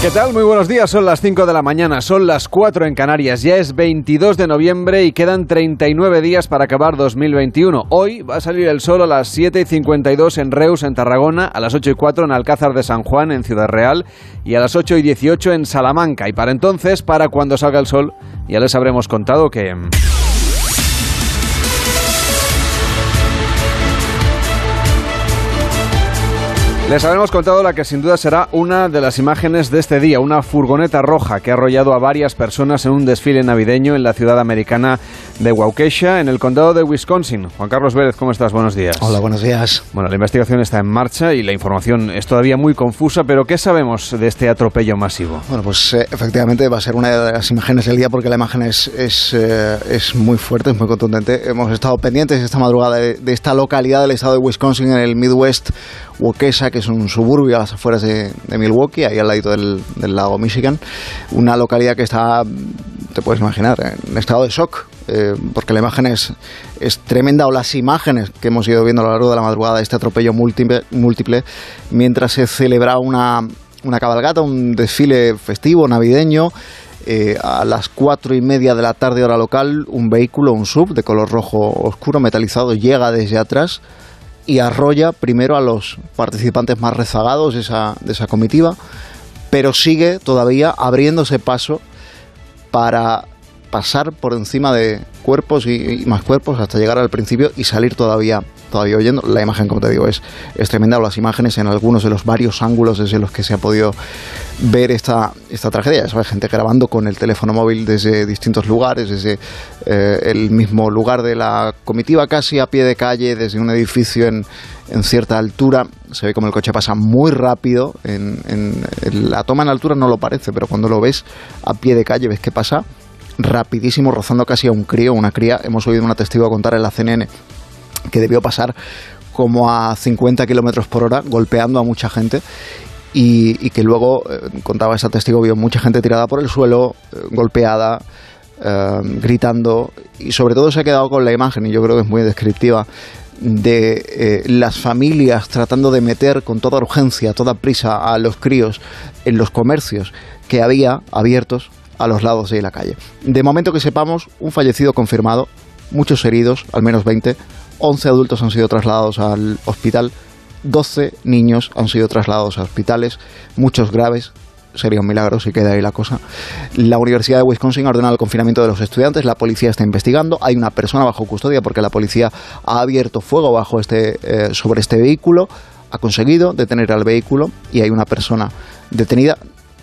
¿Qué tal? Muy buenos días, son las 5 de la mañana, son las 4 en Canarias, ya es 22 de noviembre y quedan 39 días para acabar 2021. Hoy va a salir el sol a las 7:52 en Reus, en Tarragona, a las 8:04 en Alcázar de San Juan, en Ciudad Real, y a las 8:18 en Salamanca. Y para entonces, para cuando salga el sol, ya les habremos contado que... Les habremos contado la que sin duda será una de las imágenes de este día, una furgoneta roja que ha arrollado a varias personas en un desfile navideño en la ciudad americana de Waukesha, en el condado de Wisconsin. Juan Carlos Vélez, ¿cómo estás? Buenos días. Hola, buenos días. Bueno, la investigación está en marcha y la información es todavía muy confusa, pero ¿qué sabemos de este atropello masivo? Bueno, pues efectivamente va a ser una de las imágenes del día porque la imagen es muy fuerte, es muy contundente. Hemos estado pendientes esta madrugada de esta localidad del estado de Wisconsin, en el Midwest, Waukesha, que es un suburbio a las afueras de Milwaukee, ahí al ladito del lago Michigan. Una localidad que está, te puedes imaginar, en estado de shock, porque la imagen es tremenda, o las imágenes que hemos ido viendo a lo largo de la madrugada de este atropello múltiple mientras se celebra una cabalgata, un desfile festivo navideño. A las 4:30 de la tarde hora local, un vehículo, un SUV de color rojo oscuro metalizado, llega desde atrás y arrolla primero a los participantes más rezagados de esa comitiva, pero sigue todavía abriéndose paso para pasar por encima de cuerpos y más cuerpos hasta llegar al principio y salir todavía oyendo. La imagen, como te digo, es tremenda. Las imágenes en algunos de los varios ángulos desde los que se ha podido ver esta tragedia. Ya sabes, gente grabando con el teléfono móvil desde distintos lugares, desde el mismo lugar de la comitiva, casi a pie de calle, desde un edificio en cierta altura. Se ve como el coche pasa muy rápido. En la toma en altura no lo parece, pero cuando lo ves a pie de calle ves que pasa rapidísimo, rozando casi a un crío, una cría. Hemos oído una testigo contar en la CNN que debió pasar como a 50 kilómetros por hora, golpeando a mucha gente, y que luego, contaba esa testigo, vio mucha gente tirada por el suelo, golpeada, gritando, y sobre todo se ha quedado con la imagen, y yo creo que es muy descriptiva, de las familias tratando de meter con toda urgencia, toda prisa a los críos en los comercios que había abiertos a los lados de la calle. De momento que sepamos, un fallecido confirmado, muchos heridos, al menos 20, 11 adultos han sido trasladados al hospital, 12 niños han sido trasladados a hospitales, muchos graves. Sería un milagro si queda ahí la cosa. La Universidad de Wisconsin ha ordenado el confinamiento de los estudiantes, la policía está investigando, hay una persona bajo custodia porque la policía ha abierto fuego sobre este vehículo, ha conseguido detener al vehículo y hay una persona detenida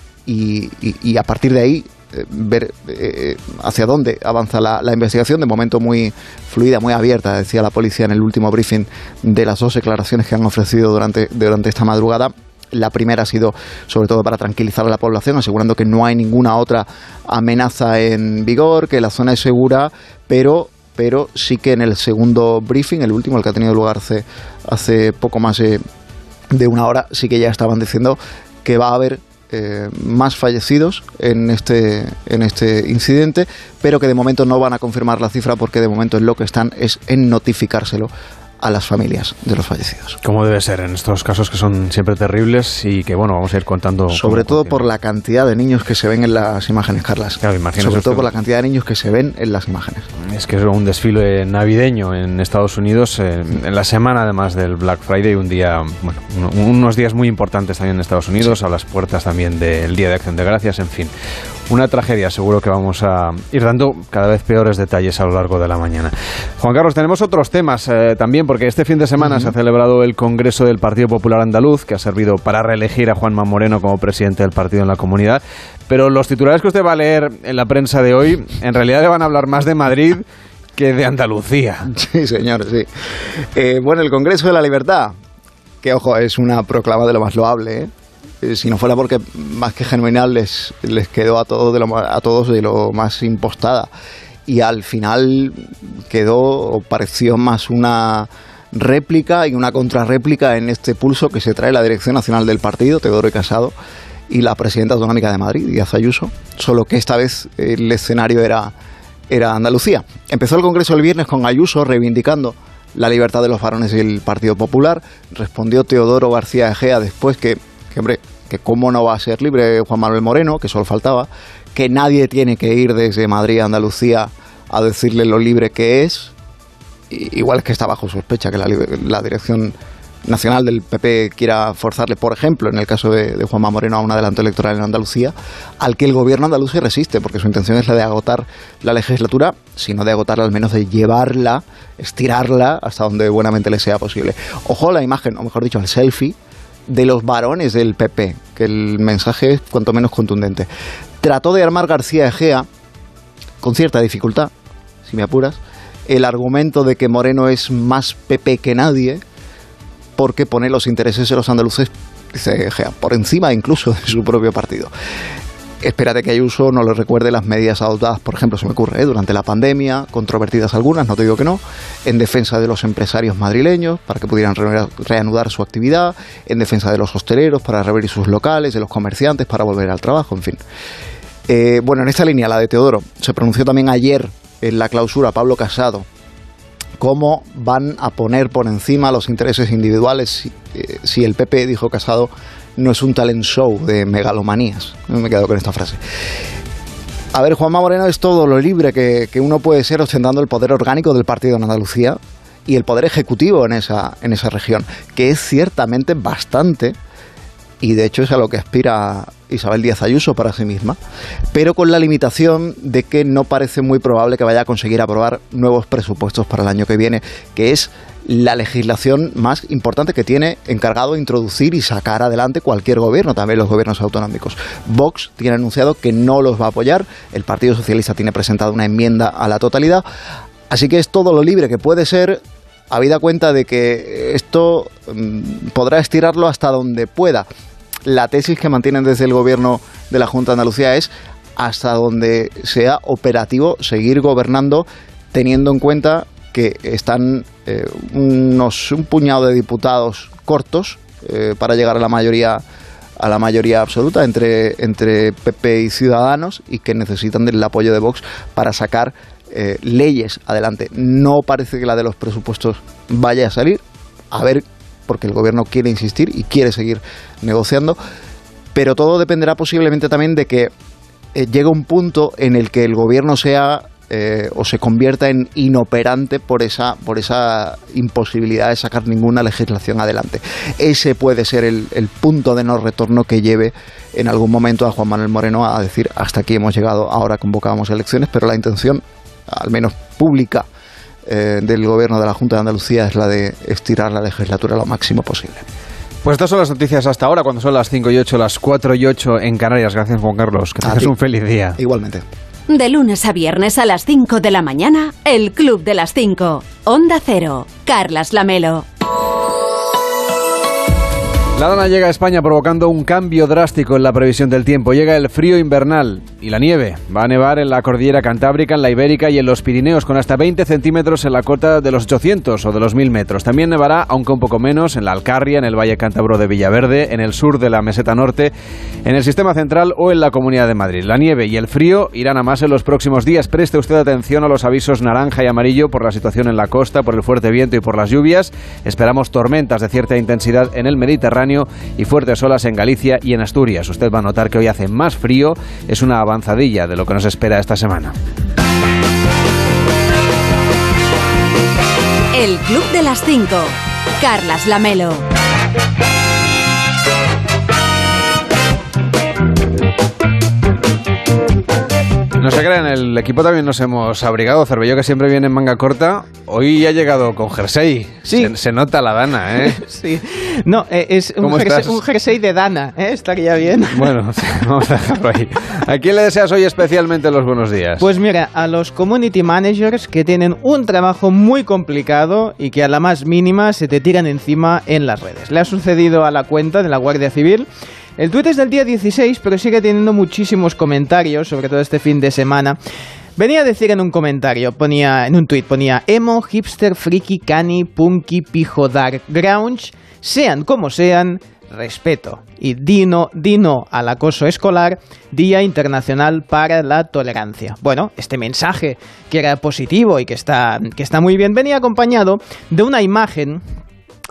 y a partir de ahí ver hacia dónde avanza la investigación. De momento muy fluida, muy abierta, decía la policía en el último briefing de las 2 declaraciones que han ofrecido durante esta madrugada. La primera ha sido sobre todo para tranquilizar a la población, asegurando que no hay ninguna otra amenaza en vigor, que la zona es segura, pero sí que en el segundo briefing, el último, el que ha tenido lugar hace poco más de una hora, sí que ya estaban diciendo que va a haber más fallecidos en este incidente, pero que de momento no van a confirmar la cifra porque de momento en lo que están es en notificárselo a las familias de los fallecidos. Como debe ser en estos casos que son siempre terribles y que, bueno, vamos a ir contando. Sobre todo por la cantidad de niños que se ven en las imágenes, Carlas. Claro, sobre todo por la cantidad de niños que se ven en las imágenes. Es que es un desfile navideño en Estados Unidos, en la semana además del Black Friday, un día, bueno, unos días muy importantes también en Estados Unidos, sí, a las puertas también del Día de Acción de Gracias, en fin. Una tragedia, seguro que vamos a ir dando cada vez peores detalles a lo largo de la mañana. Juan Carlos, tenemos otros temas también, porque este fin de semana se ha celebrado el Congreso del Partido Popular Andaluz, que ha servido para reelegir a Juanma Moreno como presidente del partido en la comunidad. Pero los titulares que usted va a leer en la prensa de hoy, en realidad le van a hablar más de Madrid que de Andalucía. Sí, señor, sí. Bueno, el Congreso de la Libertad, que, ojo, es una proclama de lo más loable, si no fuera porque más que genuina les quedó a todos de lo más impostada, y al final pareció más una réplica y una contrarréplica en este pulso que se trae la Dirección Nacional del Partido, Teodoro Casado, y la presidenta autonómica de Madrid, Díaz Ayuso, solo que esta vez el escenario era Andalucía. Empezó el Congreso el viernes con Ayuso reivindicando la libertad de los varones del Partido Popular. Respondió Teodoro García Egea después que que cómo no va a ser libre Juan Manuel Moreno, que solo faltaba, que nadie tiene que ir desde Madrid a Andalucía a decirle lo libre que es. Igual es que está bajo sospecha que la dirección nacional del PP quiera forzarle, por ejemplo, en el caso de Juanma Moreno, a un adelanto electoral en Andalucía, al que el gobierno andaluz se resiste, porque su intención es la de agotar la legislatura, sino de agotarla, al menos de llevarla, estirarla hasta donde buenamente le sea posible. Ojo a la imagen, o mejor dicho, al selfie de los varones del PP, que el mensaje es cuanto menos contundente. Trató de armar García Egea, con cierta dificultad, si me apuras, el argumento de que Moreno es más PP que nadie, porque pone los intereses de los andaluces, dice Egea, por encima incluso de su propio partido. Espérate que Ayuso no le recuerde las medidas adoptadas, por ejemplo, se me ocurre, durante la pandemia, controvertidas algunas, no te digo que no, en defensa de los empresarios madrileños, para que pudieran reanudar su actividad, en defensa de los hosteleros, para reabrir sus locales, de los comerciantes, para volver al trabajo, en fin. Bueno, en esta línea, la de Teodoro, se pronunció también ayer en la clausura Pablo Casado, cómo van a poner por encima los intereses individuales si el PP, dijo Casado, no es un talent show de megalomanías. Me he quedado con esta frase. A ver, Juanma Moreno es todo lo libre que uno puede ser ostentando el poder orgánico del partido en Andalucía y el poder ejecutivo en esa región, que es ciertamente bastante, y de hecho es a lo que aspira Isabel Díaz Ayuso para sí misma, pero con la limitación de que no parece muy probable que vaya a conseguir aprobar nuevos presupuestos para el año que viene, que es la legislación más importante que tiene encargado de introducir y sacar adelante cualquier gobierno, también los gobiernos autonómicos. Vox tiene anunciado que no los va a apoyar, el Partido Socialista tiene presentado una enmienda a la totalidad, así que es todo lo libre que puede ser, habida cuenta de que esto podrá estirarlo hasta donde pueda. La tesis que mantienen desde el gobierno de la Junta de Andalucía es hasta donde sea operativo seguir gobernando, teniendo en cuenta que están un puñado de diputados cortos para llegar a la mayoría absoluta entre PP y Ciudadanos, y que necesitan del apoyo de Vox para sacar leyes adelante. No parece que la de los presupuestos vaya a salir, a ver, porque el gobierno quiere insistir y quiere seguir negociando, pero todo dependerá posiblemente también de que llegue un punto en el que el gobierno sea o se convierta en inoperante por esa imposibilidad de sacar ninguna legislación adelante. Ese puede ser el punto de no retorno que lleve en algún momento a Juan Manuel Moreno a decir hasta aquí hemos llegado, ahora convocamos elecciones, pero la intención, al menos pública, del gobierno de la Junta de Andalucía es la de estirar la legislatura lo máximo posible. Pues estas son las noticias hasta ahora, cuando son las 5 y 8, las 4 y 8 en Canarias. Gracias, Juan Carlos. Que tengas un feliz día. Igualmente. De lunes a viernes a las 5 de la mañana, el Club de las 5. Onda Cero. Carlas Lamelo. La Dana llega a España provocando un cambio drástico en la previsión del tiempo. Llega el frío invernal y la nieve. Va a nevar en la cordillera Cantábrica, en la Ibérica y en los Pirineos, con hasta 20 centímetros en la cota de los 800 o de los 1000 metros. También nevará, aunque un poco menos, en la Alcarria, en el Valle Cántabro de Villaverde, en el sur de la Meseta Norte, en el Sistema Central o en la Comunidad de Madrid. La nieve y el frío irán a más en los próximos días. Preste usted atención a los avisos naranja y amarillo por la situación en la costa, por el fuerte viento y por las lluvias. Esperamos tormentas de cierta intensidad en el Mediterráneo y fuertes olas en Galicia y en Asturias. Usted va a notar que hoy hace más frío, es una avanzadilla de lo que nos espera esta semana. El Club de las 5. Carlas Lamelo. No se crean, el equipo también nos hemos abrigado. Cervelló, que siempre viene en manga corta, hoy ha llegado con jersey. Sí. Se nota la Dana, ¿eh? Sí. No, es un jersey de Dana, ¿eh? Estaría bien. Bueno, vamos a dejarlo ahí. ¿A quién le deseas hoy especialmente los buenos días? Pues mira, a los community managers que tienen un trabajo muy complicado y que a la más mínima se te tiran encima en las redes. Le ha sucedido a la cuenta de la Guardia Civil. El tuit es del día 16, pero sigue teniendo muchísimos comentarios, sobre todo este fin de semana. Venía a decir en un comentario, en un tuit ponía emo, hipster, friki, cani, punky, pijo, dark, grunge, sean como sean, respeto. Y dino al acoso escolar, Día Internacional para la Tolerancia. Bueno, este mensaje, que era positivo y que está muy bien, venía acompañado de una imagen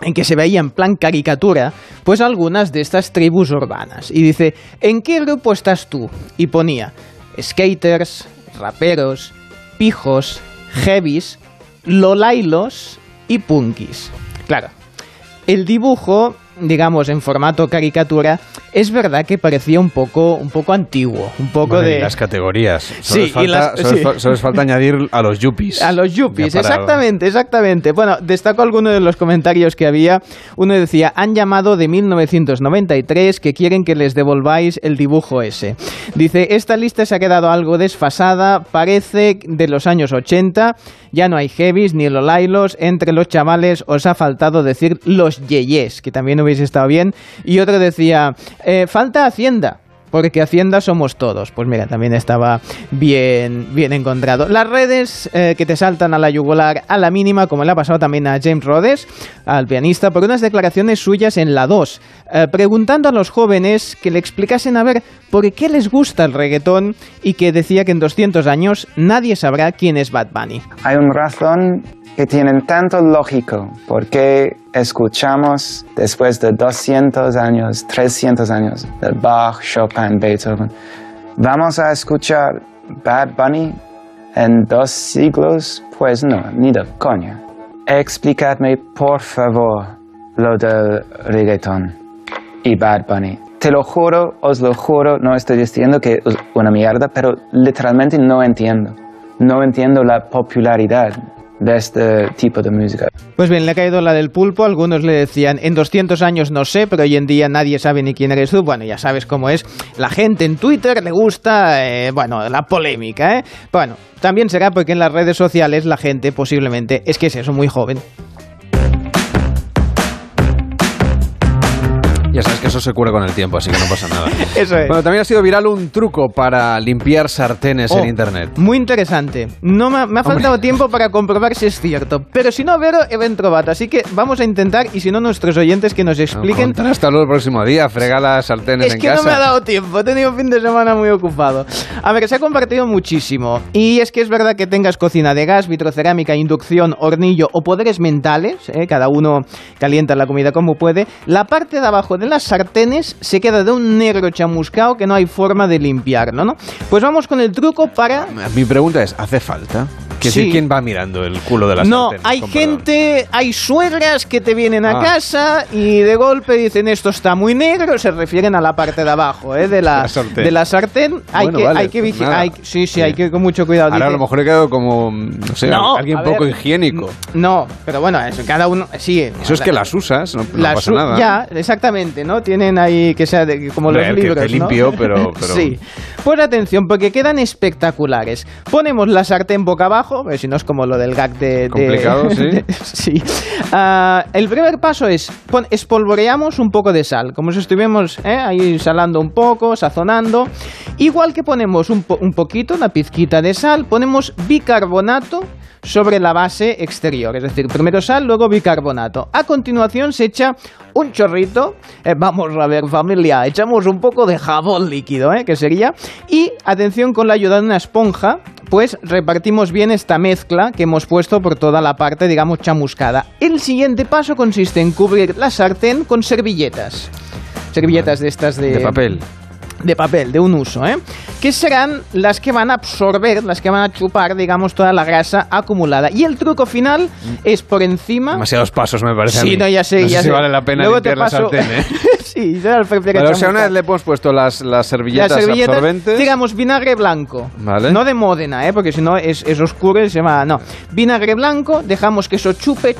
en que se veía en plan caricatura, pues algunas de estas tribus urbanas. Y dice, ¿en qué grupo estás tú? Y ponía skaters, raperos, pijos, heavies, lolailos y punkis. Claro, el dibujo, digamos, en formato caricatura, es verdad que parecía un poco antiguo, un poco bueno, de... y las categorías. Solo Sí, les falta añadir a los yuppies. A los yuppies, Ya para- exactamente. Bueno, destaco algunos de los comentarios que había. Uno decía, han llamado de 1993 que quieren que les devolváis el dibujo ese. Dice, esta lista se ha quedado algo desfasada, parece de los años 80, ya no hay heavies ni lolailos, entre los chavales os ha faltado decir los yeyes, que también hubiese estado bien. Y otro decía, falta Hacienda, porque Hacienda somos todos. Pues mira, también estaba bien encontrado. Las redes que te saltan a la yugular a la mínima, como le ha pasado también a James Rhodes, al pianista, por unas declaraciones suyas en La 2, preguntando a los jóvenes que le explicasen a ver por qué les gusta el reggaetón, y que decía que en 200 años nadie sabrá quién es Bad Bunny. Hay una razón que tienen tanto lógico porque escuchamos después de 200 años, 300 años de Bach, Chopin, Beethoven. ¿Vamos a escuchar Bad Bunny en 2 siglos? Pues no, ni de coña. Explicadme, por favor, lo del reggaetón y Bad Bunny. Te lo juro, os lo juro, no estoy diciendo que es una mierda, pero literalmente no entiendo. No entiendo la popularidad de este tipo de música. Pues bien, le ha caído la del pulpo. Algunos le decían, en 200 años no sé, pero hoy en día nadie sabe ni quién eres tú. Bueno, ya sabes cómo es. La gente en Twitter le gusta, la polémica, ¿eh? Bueno, también será porque en las redes sociales la gente posiblemente, es eso, muy joven. Ya sabes que eso se cura con el tiempo, así que no pasa nada. Eso es. Bueno, también ha sido viral un truco para limpiar sartenes en internet. Muy interesante. No me ha faltado tiempo para comprobar si es cierto. Pero si no, Vero, he trobat. Así que vamos a intentar, y si no, nuestros oyentes que nos expliquen. No, hasta luego el próximo día, frega las sartenes en casa. Es que no me ha dado tiempo, he tenido un fin de semana muy ocupado. A ver, se ha compartido muchísimo. Y es que es verdad que tengas cocina de gas, vitrocerámica, inducción, hornillo o poderes mentales, cada uno calienta la comida como puede, la parte de abajo de las sartenes se queda de un negro chamuscado que no hay forma de limpiarlo, ¿no? Pues vamos con el truco para... Mi pregunta es, ¿hace falta? ¿Quién va mirando el culo de la sartén? No, hay gente, hay suegras que te vienen a casa y de golpe dicen esto está muy negro, se refieren a la parte de abajo, de la sartén. Hay que vigilar. Sí, hay que ir con mucho cuidado. Ahora a lo mejor he quedado como, no sé, alguien poco higiénico. No, pero bueno, eso, cada uno, sí. Eso es que las usas, no pasa nada. Ya, exactamente, ¿no? Tienen ahí que sea como los libros, que limpio, ¿no? pero... Sí. Pues atención, porque quedan espectaculares. Ponemos la sartén boca abajo, si no es como lo del gag de... Complicado, sí. Sí. El primer paso es, espolvoreamos un poco de sal, como si estuviéramos ahí salando un poco, sazonando. Igual que ponemos un poquito, una pizquita de sal, ponemos bicarbonato sobre la base exterior, es decir, primero sal, luego bicarbonato. A continuación se echa un chorrito, vamos a ver familia, echamos un poco de jabón líquido, que sería, y atención, con la ayuda de una esponja, pues repartimos bien esta mezcla que hemos puesto por toda la parte, digamos, chamuscada. El siguiente paso consiste en cubrir la sartén con servilletas de estas de papel. De papel, de un uso, que serán las que van a absorber, las que van a chupar, digamos, toda la grasa acumulada. Y el truco final es por encima... Demasiados pasos, me parece. Sí, no, ya sé. No sé si vale la pena luego limpiar la sartén, Sí, ya el prefiero. O sea, una vez le hemos puesto las servilletas absorbentes... Digamos, vinagre blanco. Vale. No de Módena, porque si no es oscuro y se va... No, vinagre blanco, dejamos que eso chupe,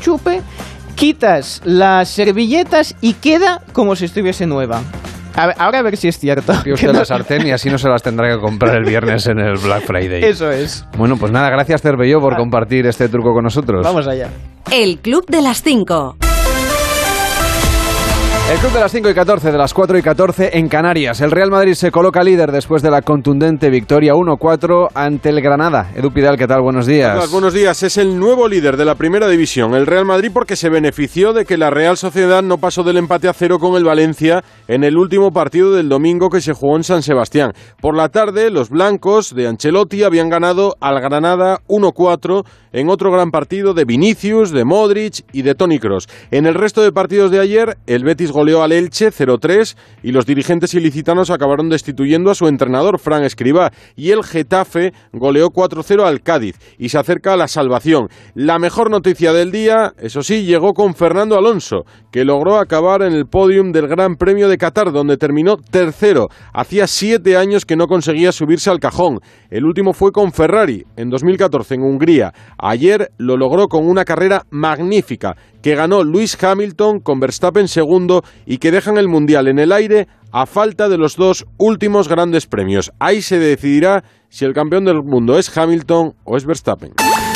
quitas las servilletas y queda como si estuviese nueva. Ahora a ver si es cierto. Que usted la sartén y así no se las tendrá que comprar el viernes en el Black Friday. Eso es. Bueno, pues nada, gracias Cervelló por compartir este truco con nosotros. Vamos allá. El Club de las 5. El club de las 5 y 14, de las 4 y 14 en Canarias. El Real Madrid se coloca líder después de la contundente victoria 1-4 ante el Granada. Edu Pidal, ¿qué tal? Buenos días. Hola, buenos días. Es el nuevo líder de la primera división, el Real Madrid, porque se benefició de que la Real Sociedad no pasó del empate a 0 con el Valencia en el último partido del domingo que se jugó en San Sebastián. Por la tarde, los blancos de Ancelotti habían ganado al Granada 1-4 en otro gran partido de Vinicius, de Modric y de Toni Kroos. En el resto de partidos de ayer, el Betis goleó al Elche 0-3 y los dirigentes ilicitanos acabaron destituyendo a su entrenador, Fran Escribá, y el Getafe goleó 4-0 al Cádiz y se acerca a la salvación. La mejor noticia del día, eso sí, llegó con Fernando Alonso, que logró acabar en el podium del Gran Premio de Qatar, donde terminó tercero. Hacía 7 años que no conseguía subirse al cajón. El último fue con Ferrari, en 2014, en Hungría. Ayer lo logró con una carrera magnífica, que ganó Lewis Hamilton con Verstappen segundo y que dejan el Mundial en el aire a falta de los 2 últimos grandes premios. Ahí se decidirá si el campeón del mundo es Hamilton o es Verstappen.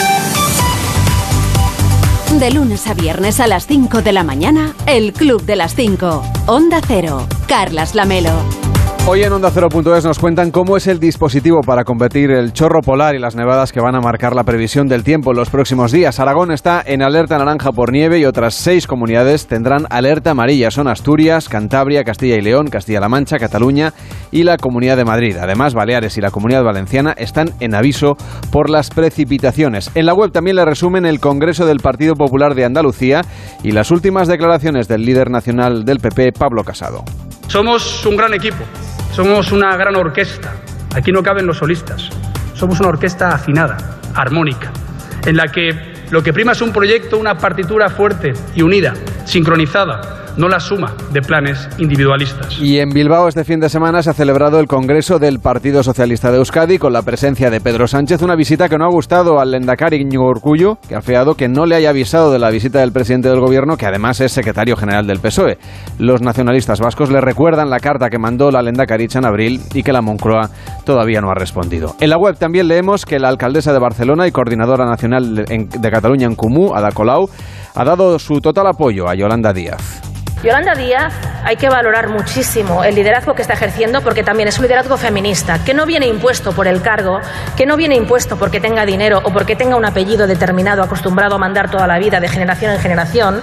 De lunes a viernes a las 5 de la mañana, el Club de las 5. Onda Cero. Carlas Lamelo. Hoy en Onda Cero.es nos cuentan cómo es el dispositivo para combatir el chorro polar y las nevadas que van a marcar la previsión del tiempo en los próximos días. Aragón está en alerta naranja por nieve y otras 6 comunidades tendrán alerta amarilla. Son Asturias, Cantabria, Castilla y León, Castilla-La Mancha, Cataluña y la Comunidad de Madrid. Además, Baleares y la Comunidad Valenciana están en aviso por las precipitaciones. En la web también le resumen el Congreso del Partido Popular de Andalucía y las últimas declaraciones del líder nacional del PP, Pablo Casado. Somos un gran equipo. Somos una gran orquesta. Aquí no caben los solistas. Somos una orquesta afinada, armónica, en la que lo que prima es un proyecto, una partitura fuerte y unida, sincronizada, no la suma de planes individualistas. Y en Bilbao este fin de semana se ha celebrado el Congreso del Partido Socialista de Euskadi con la presencia de Pedro Sánchez, una visita que no ha gustado al lehendakari Iñigo Urkullu, que ha afeado que no le haya avisado de la visita del presidente del gobierno, que además es secretario general del PSOE. Los nacionalistas vascos le recuerdan la carta que mandó la lehendakaricha en abril y que la Moncloa todavía no ha respondido. En la web también leemos que la alcaldesa de Barcelona y coordinadora nacional de Cataluña en Comú, Ada Colau, ha dado su total apoyo a Yolanda Díaz. Yolanda Díaz, hay que valorar muchísimo el liderazgo que está ejerciendo porque también es un liderazgo feminista, que no viene impuesto por el cargo, que no viene impuesto porque tenga dinero o porque tenga un apellido determinado acostumbrado a mandar toda la vida de generación en generación.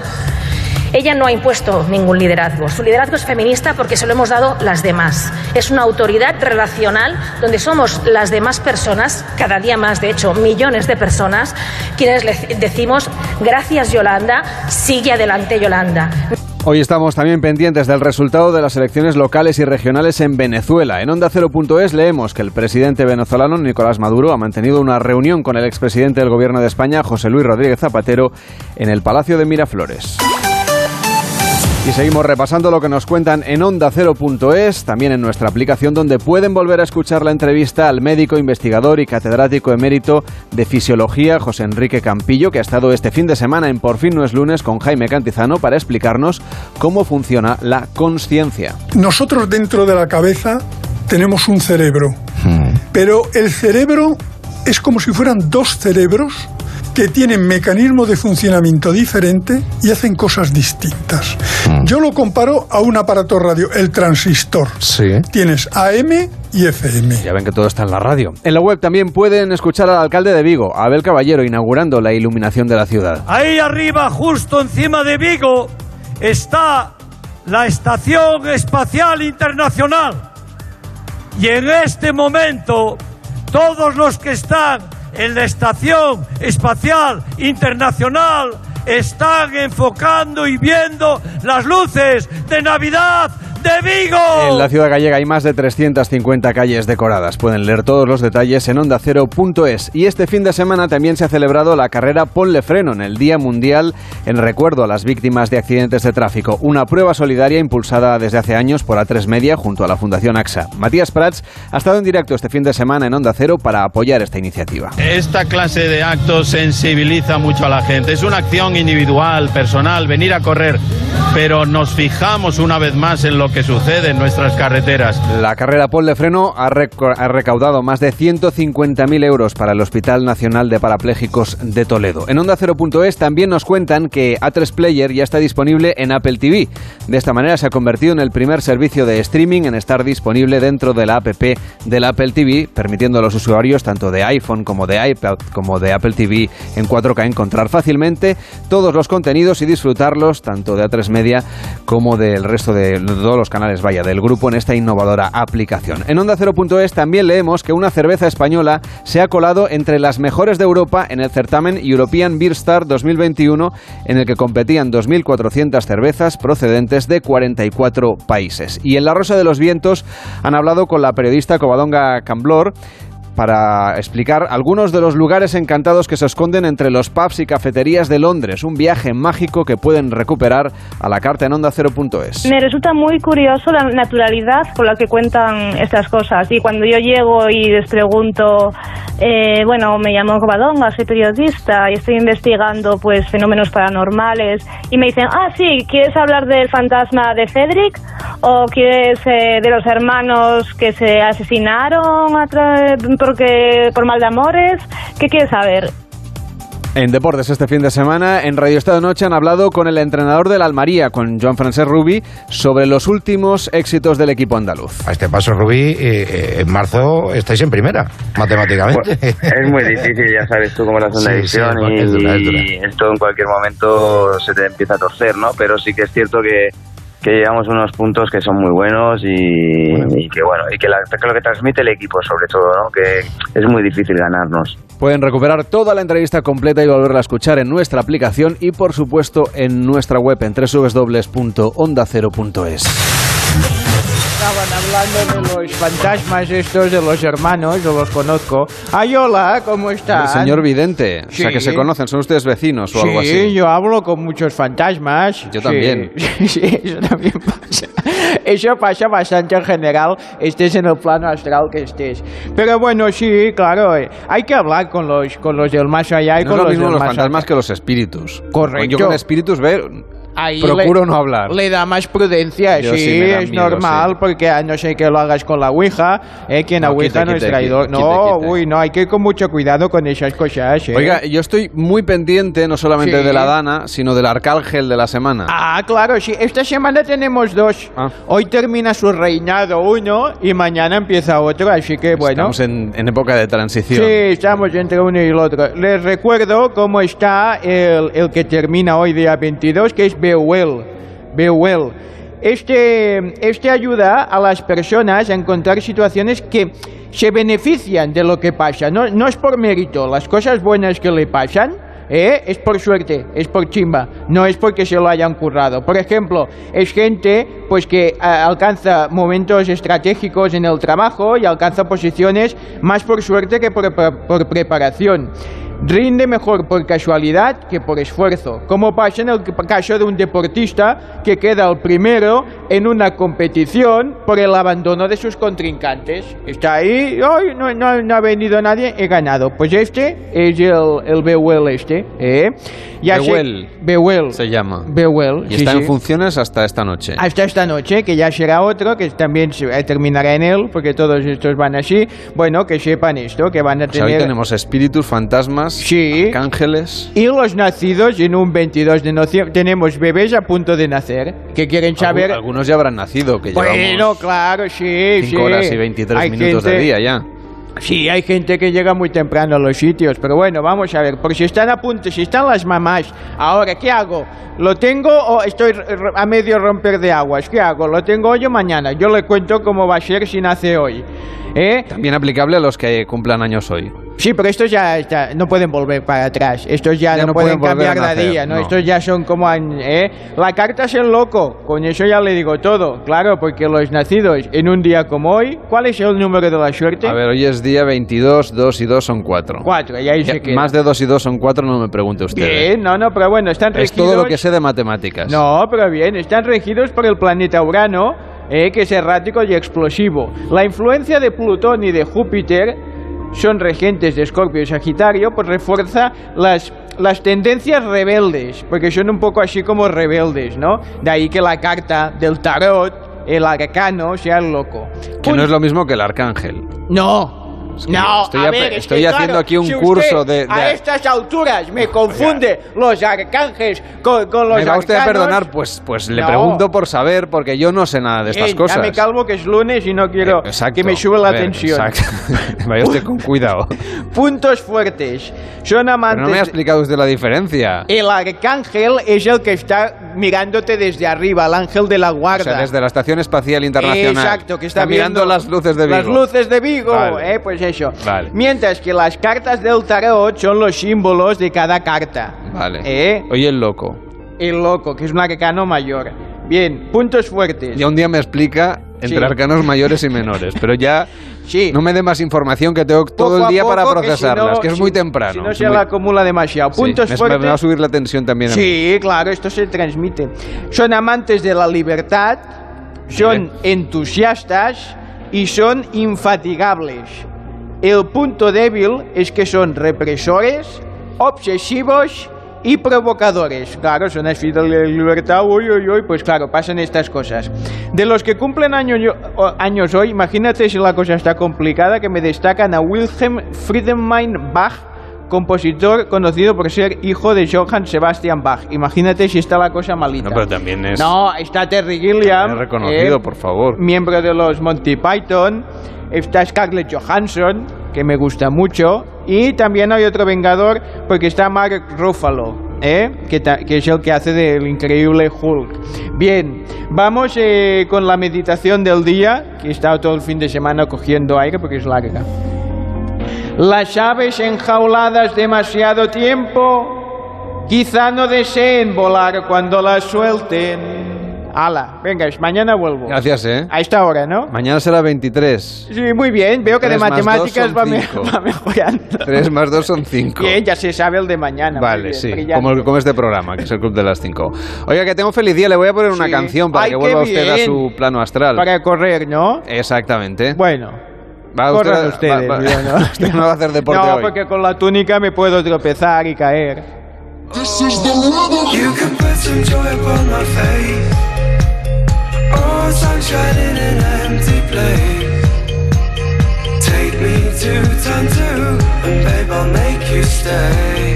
Ella no ha impuesto ningún liderazgo. Su liderazgo es feminista porque se lo hemos dado las demás. Es una autoridad relacional donde somos las demás personas, cada día más, de hecho, millones de personas, quienes le decimos gracias Yolanda, sigue adelante Yolanda. Hoy estamos también pendientes del resultado de las elecciones locales y regionales en Venezuela. En Onda Cero.es leemos que el presidente venezolano Nicolás Maduro ha mantenido una reunión con el expresidente del gobierno de España, José Luis Rodríguez Zapatero, en el Palacio de Miraflores. Y seguimos repasando lo que nos cuentan en Onda Cero.es, también en nuestra aplicación, donde pueden volver a escuchar la entrevista al médico, investigador y catedrático emérito de Fisiología, José Enrique Campillo, que ha estado este fin de semana en Por fin no es lunes con Jaime Cantizano para explicarnos cómo funciona la consciencia. Nosotros dentro de la cabeza tenemos un cerebro, pero el cerebro es como si fueran 2 cerebros que tienen mecanismos de funcionamiento diferentes y hacen cosas distintas. Yo lo comparo a un aparato radio, el transistor. Sí. Tienes AM y FM. Ya ven que todo está en la radio. En la web también pueden escuchar al alcalde de Vigo, Abel Caballero, inaugurando la iluminación de la ciudad. Ahí arriba, justo encima de Vigo, está la Estación Espacial Internacional. Y en este momento, todos los que están en la Estación Espacial Internacional están enfocando y viendo las luces de Navidad de Vigo. En la ciudad gallega hay más de 350 calles decoradas. Pueden leer todos los detalles en ondacero.es. Y este fin de semana también se ha celebrado la carrera Ponle Freno, en el Día Mundial en recuerdo a las víctimas de accidentes de tráfico. Una prueba solidaria impulsada desde hace años por A3 Media junto a la Fundación AXA. Matías Prats ha estado en directo este fin de semana en Onda Cero para apoyar esta iniciativa. Esta clase de actos sensibiliza mucho a la gente. Es una acción individual, personal, venir a correr, pero nos fijamos una vez más en lo que sucede en nuestras carreteras. La carrera Pol de Freno ha recaudado más de 150.000 euros para el Hospital Nacional de Parapléjicos de Toledo. En Onda Cero.es también nos cuentan que A3 Player ya está disponible en Apple TV. De esta manera se ha convertido en el primer servicio de streaming en estar disponible dentro de la app del Apple TV, permitiendo a los usuarios tanto de iPhone como de iPad como de Apple TV en 4K encontrar fácilmente todos los contenidos y disfrutarlos tanto de A3 Media como del resto de todos los canales del grupo en esta innovadora aplicación. En Onda Cero.es también leemos que una cerveza española se ha colado entre las mejores de Europa en el certamen European Beer Star 2021, en el que competían 2.400 cervezas procedentes de 44 países. Y en La Rosa de los Vientos han hablado con la periodista Covadonga Camblor para explicar algunos de los lugares encantados que se esconden entre los pubs y cafeterías de Londres. Un viaje mágico que pueden recuperar a la carta en Onda Cero.es. Me resulta muy curioso la naturalidad con la que cuentan estas cosas. Y cuando yo llego y les pregunto, me llamo Covadonga, soy periodista y estoy investigando pues fenómenos paranormales, y me dicen, sí, ¿quieres hablar del fantasma de Cedric? ¿O quieres de los hermanos que se asesinaron por mal de amores? ¿Qué quieres saber? En deportes este fin de semana, en Radio Estado Noche han hablado con el entrenador del Almería, con Joan Francesc Rubí, sobre los últimos éxitos del equipo andaluz. A este paso, Rubí, en marzo estáis en primera, matemáticamente. Pues, es muy difícil, ya sabes tú cómo es la segunda división, es dura. Esto en cualquier momento se te empieza a torcer, ¿no? Pero sí que es cierto que llevamos unos puntos que son muy buenos y que lo que transmite el equipo sobre todo, ¿no? Que es muy difícil ganarnos. Pueden recuperar toda la entrevista completa y volverla a escuchar en nuestra aplicación y por supuesto en nuestra web en www.ondacero.es. Estaban hablando de los fantasmas estos de los hermanos, yo los conozco. Ay, hola, ¿cómo están? El señor Vidente, sí. O sea que se conocen, ¿son ustedes vecinos o algo así? Sí, yo hablo con muchos fantasmas. Yo también. Sí, eso también pasa. Eso pasa bastante en general, estés en el plano astral que estés. Pero bueno, sí, claro, hay que hablar con los del más allá y no con los del mismo más los fantasmas acá. Que los espíritus. Correcto. Yo con espíritus ahí procuro no hablar. Le da más prudencia, sí, es miedo, normal, sí. Porque a no ser que lo hagas con la ouija, quien ouija no es traidor. No, hay que ir con mucho cuidado con esas cosas. Oiga, yo estoy muy pendiente no solamente de la Dana, sino del arcángel de la semana. Claro, sí, esta semana tenemos dos. Hoy termina su reinado uno y mañana empieza otro, así que bueno. Estamos en época de transición. Sí, estamos entre uno y el otro. Les recuerdo cómo está el que termina hoy día 22, que es Beuel. Este ayuda a las personas a encontrar situaciones que se benefician de lo que pasa. No es por mérito, las cosas buenas que le pasan, es por suerte, es por chimba, no es porque se lo hayan currado. Por ejemplo, es gente pues que alcanza momentos estratégicos en el trabajo y alcanza posiciones más por suerte que por preparación. Rinde mejor por casualidad que por esfuerzo, como pasa en el caso de un deportista que queda el primero en una competición por el abandono de sus contrincantes. Está ahí, hoy no ha venido nadie, he ganado. Pues este es el Beuel Beuel se llama. Beuel. Y está en funciones hasta esta noche. Hasta esta noche, que ya será otro, que también terminará en él, porque todos estos van así. Bueno, que sepan esto, que van a tener... hoy tenemos espíritus, fantasmas, arcángeles. Y los nacidos en un 22 de noviembre. Tenemos bebés a punto de nacer, que quieren saber... Algunos ya habrán nacido, que llevamos claro, 5 horas y 23 minutos de día ya. Sí, hay gente que llega muy temprano a los sitios, pero bueno, vamos a ver, porque si están a punto, si están las mamás, ahora, ¿qué hago? ¿Lo tengo o estoy a medio romper de aguas? ¿Qué hago? ¿Lo tengo hoy o mañana? Yo le cuento cómo va a ser si nace hoy. También aplicable a los que cumplan años hoy. Sí, pero estos ya no pueden volver para atrás. Estos ya no pueden cambiar de día, ¿no? Estos ya son como... La carta es el loco, con eso ya le digo todo. Claro, porque los nacidos en un día como hoy, ¿cuál es el número de la suerte? A ver, hoy es día 22, 2 y 2 son 4. 4, y ahí se queda. Más de 2 y 2 son 4, no me pregunte usted. Bien, no, pero bueno, están regidos... Es todo lo que sé de matemáticas. No, pero bien, están regidos por el planeta Urano, que es errático y explosivo. La influencia de Plutón y de Júpiter son regentes de Escorpio y Sagitario, pues refuerza las tendencias rebeldes, porque son un poco así como rebeldes, ¿no? De ahí que la carta del tarot el arcano sea el loco. Que no es lo mismo que el arcángel. No. Es que No, estoy haciendo aquí un curso de... A estas alturas me confunde los arcángeles con los arcanos. Me va usted a perdonar, pues le pregunto por saber, porque yo no sé nada de estas cosas. Ya me calmo que es lunes y no quiero que me sube la tensión. Vaya usted con cuidado. Puntos fuertes. Son amantes... Pero no me ha explicado usted la diferencia. El arcángel es el que está mirándote desde arriba, el ángel de la guarda. O sea, desde la Estación Espacial Internacional. Exacto, que está mirando las luces de Vigo. Las luces de Vigo, vale. Pues eso. Vale. Mientras que las cartas del tarot son los símbolos de cada carta. Vale. Oye, el loco. El loco, que es un arcano mayor. Bien, puntos fuertes. Ya un día me explica entre arcanos mayores y menores, pero ya no me dé más información, que tengo todo el día para procesarlas, que es muy temprano. Si no se la acumula demasiado. Puntos fuertes. Me va a subir la tensión también. Sí, claro, esto se transmite. Son amantes de la libertad, son entusiastas y son infatigables. El punto débil es que son represores, obsesivos y provocadores. Claro, son así de libertad, pues claro, pasan estas cosas. De los que cumplen años hoy, imagínate si la cosa está complicada, que me destacan a Wilhelm Friedemann Bach, compositor conocido por ser hijo de Johann Sebastian Bach. Imagínate si está la cosa malita. No, pero también es... No, está Terry Gilliam. Es reconocido, por favor. Miembro de los Monty Python. Está Scarlett Johansson, que me gusta mucho. Y también hay otro vengador, porque está Mark Ruffalo, que es el que hace del increíble Hulk. Bien, vamos con la meditación del día, que he estado todo el fin de semana cogiendo aire porque es larga. Las aves enjauladas demasiado tiempo quizá no deseen volar cuando las suelten. Hala, venga, mañana vuelvo. Gracias, A esta hora, ¿no? Mañana será 23. Sí, muy bien. Veo que de matemáticas va mejorando. 3 más 2 son 5. Bien, ya se sabe el de mañana. Vale, bien, sí. Brillante. Como este programa, que es el Club de las 5. Oiga, que tengo feliz día. Le voy a poner una canción para que vuelva usted a su plano astral. Para correr, ¿no? Exactamente. Bueno. Corran ustedes. Usted no va a hacer deporte hoy. No, porque con la túnica me puedo tropezar y caer. You can put some joy upon my face. Oh, sunshine in an empty place. Take me to turn 2, and babe, I'll make you stay.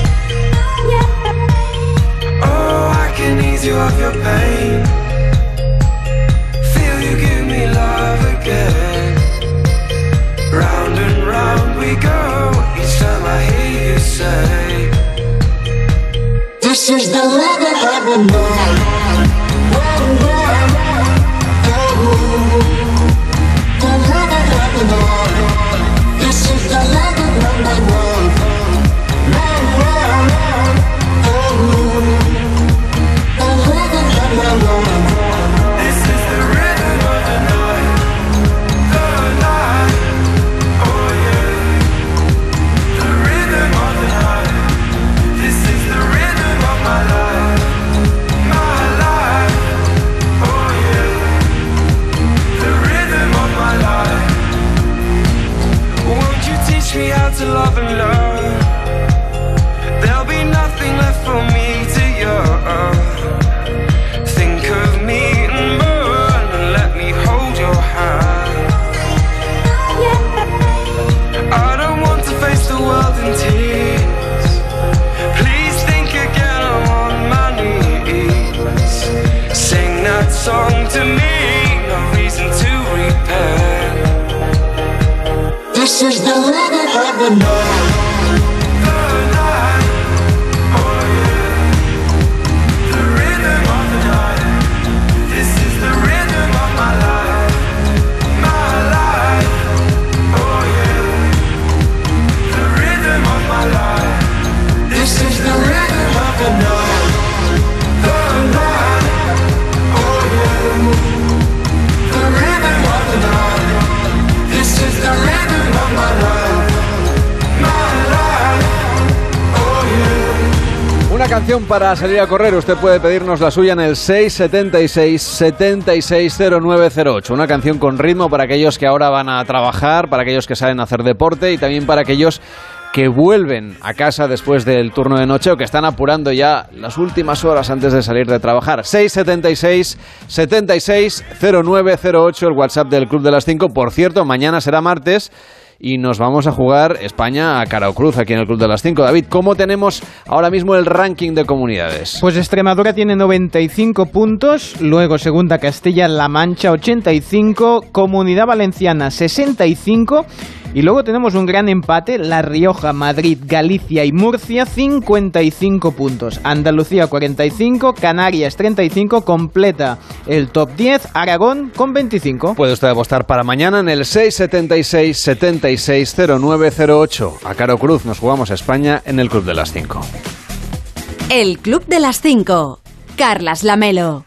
Oh, I can ease you of your pain. Feel you give me love again. Round and round we go, each time I hear you say, this is the rhythm of the night. To love and learn, there'll be nothing left for me to yearn. Think of me and burn, and let me hold your hand. I don't want to face the world in tears. Please think again, I'm on my knees. Sing that song to me, no reason to repent. This is the rhythm of the night. Una canción para salir a correr. Usted puede pedirnos la suya en el 676-760908. Una canción con ritmo para aquellos que ahora van a trabajar, para aquellos que saben hacer deporte y también para aquellos que vuelven a casa después del turno de noche o que están apurando ya las últimas horas antes de salir de trabajar. 676 76 0908, el WhatsApp del Club de las 5. Por cierto, mañana será martes y nos vamos a jugar España a cara o cruz aquí en el Club de las 5. David, ¿cómo tenemos ahora mismo el ranking de comunidades? Pues Extremadura tiene 95 puntos, luego segunda Castilla-La Mancha 85, Comunidad Valenciana 65 y luego tenemos un gran empate, La Rioja, Madrid, Galicia y Murcia 55 puntos, Andalucía 45, Canarias 35, completa el top 10, Aragón con 25. Puede usted apostar para mañana en el 676 76 0908. A cara o cruz nos jugamos a España en el Club de las 5. El Club de las 5. Carlas Lamelo.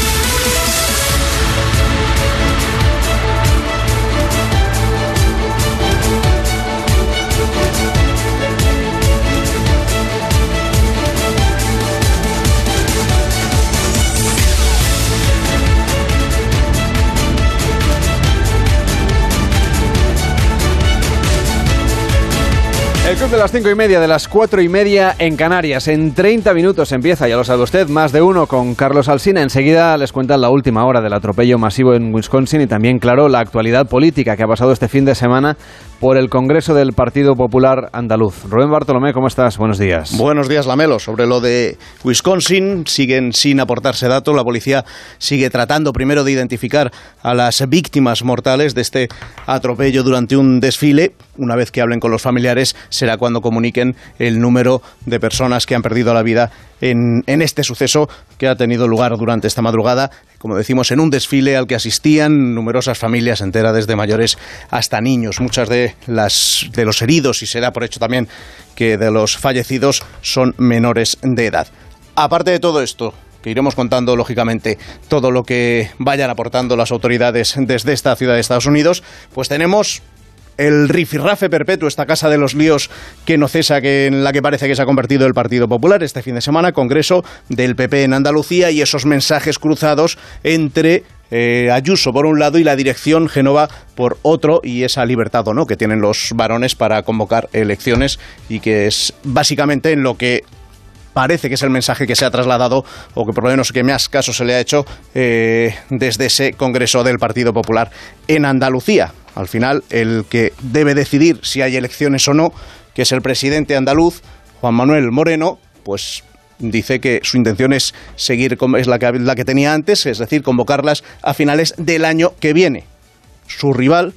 El Club de las 5:30, de las 4:30 en Canarias. En 30 minutos empieza, ya lo sabe usted, Más de Uno con Carlos Alsina. Enseguida les cuentan la última hora del atropello masivo en Wisconsin y también, claro, la actualidad política que ha pasado este fin de semana por el Congreso del Partido Popular Andaluz. Rubén Bartolomé, ¿cómo estás? Buenos días. Buenos días, Lamelo. Sobre lo de Wisconsin, siguen sin aportarse datos. La policía sigue tratando primero de identificar a las víctimas mortales de este atropello durante un desfile. Una vez que hablen con los familiares, será cuando comuniquen el número de personas que han perdido la vida en este suceso que ha tenido lugar durante esta madrugada, como decimos, en un desfile al que asistían numerosas familias enteras, desde mayores hasta niños. Muchas de los heridos, y se da por hecho también que de los fallecidos, son menores de edad. Aparte de todo esto, que iremos contando, lógicamente, todo lo que vayan aportando las autoridades desde esta ciudad de Estados Unidos, pues tenemos el rifirrafe perpetuo, esta casa de los líos que no cesa, en la que parece que se ha convertido el Partido Popular. Este fin de semana, Congreso del PP en Andalucía, y esos mensajes cruzados entre Ayuso por un lado y la dirección Génova por otro, y esa libertad o no que tienen los varones para convocar elecciones, y que es básicamente en lo que parece que es el mensaje que se ha trasladado, o que por lo menos que más caso se le ha hecho desde ese Congreso del Partido Popular en Andalucía. Al final, el que debe decidir si hay elecciones o no, que es el presidente andaluz, Juan Manuel Moreno, pues dice que su intención es seguir es la que tenía antes, es decir, convocarlas a finales del año que viene. Su rival,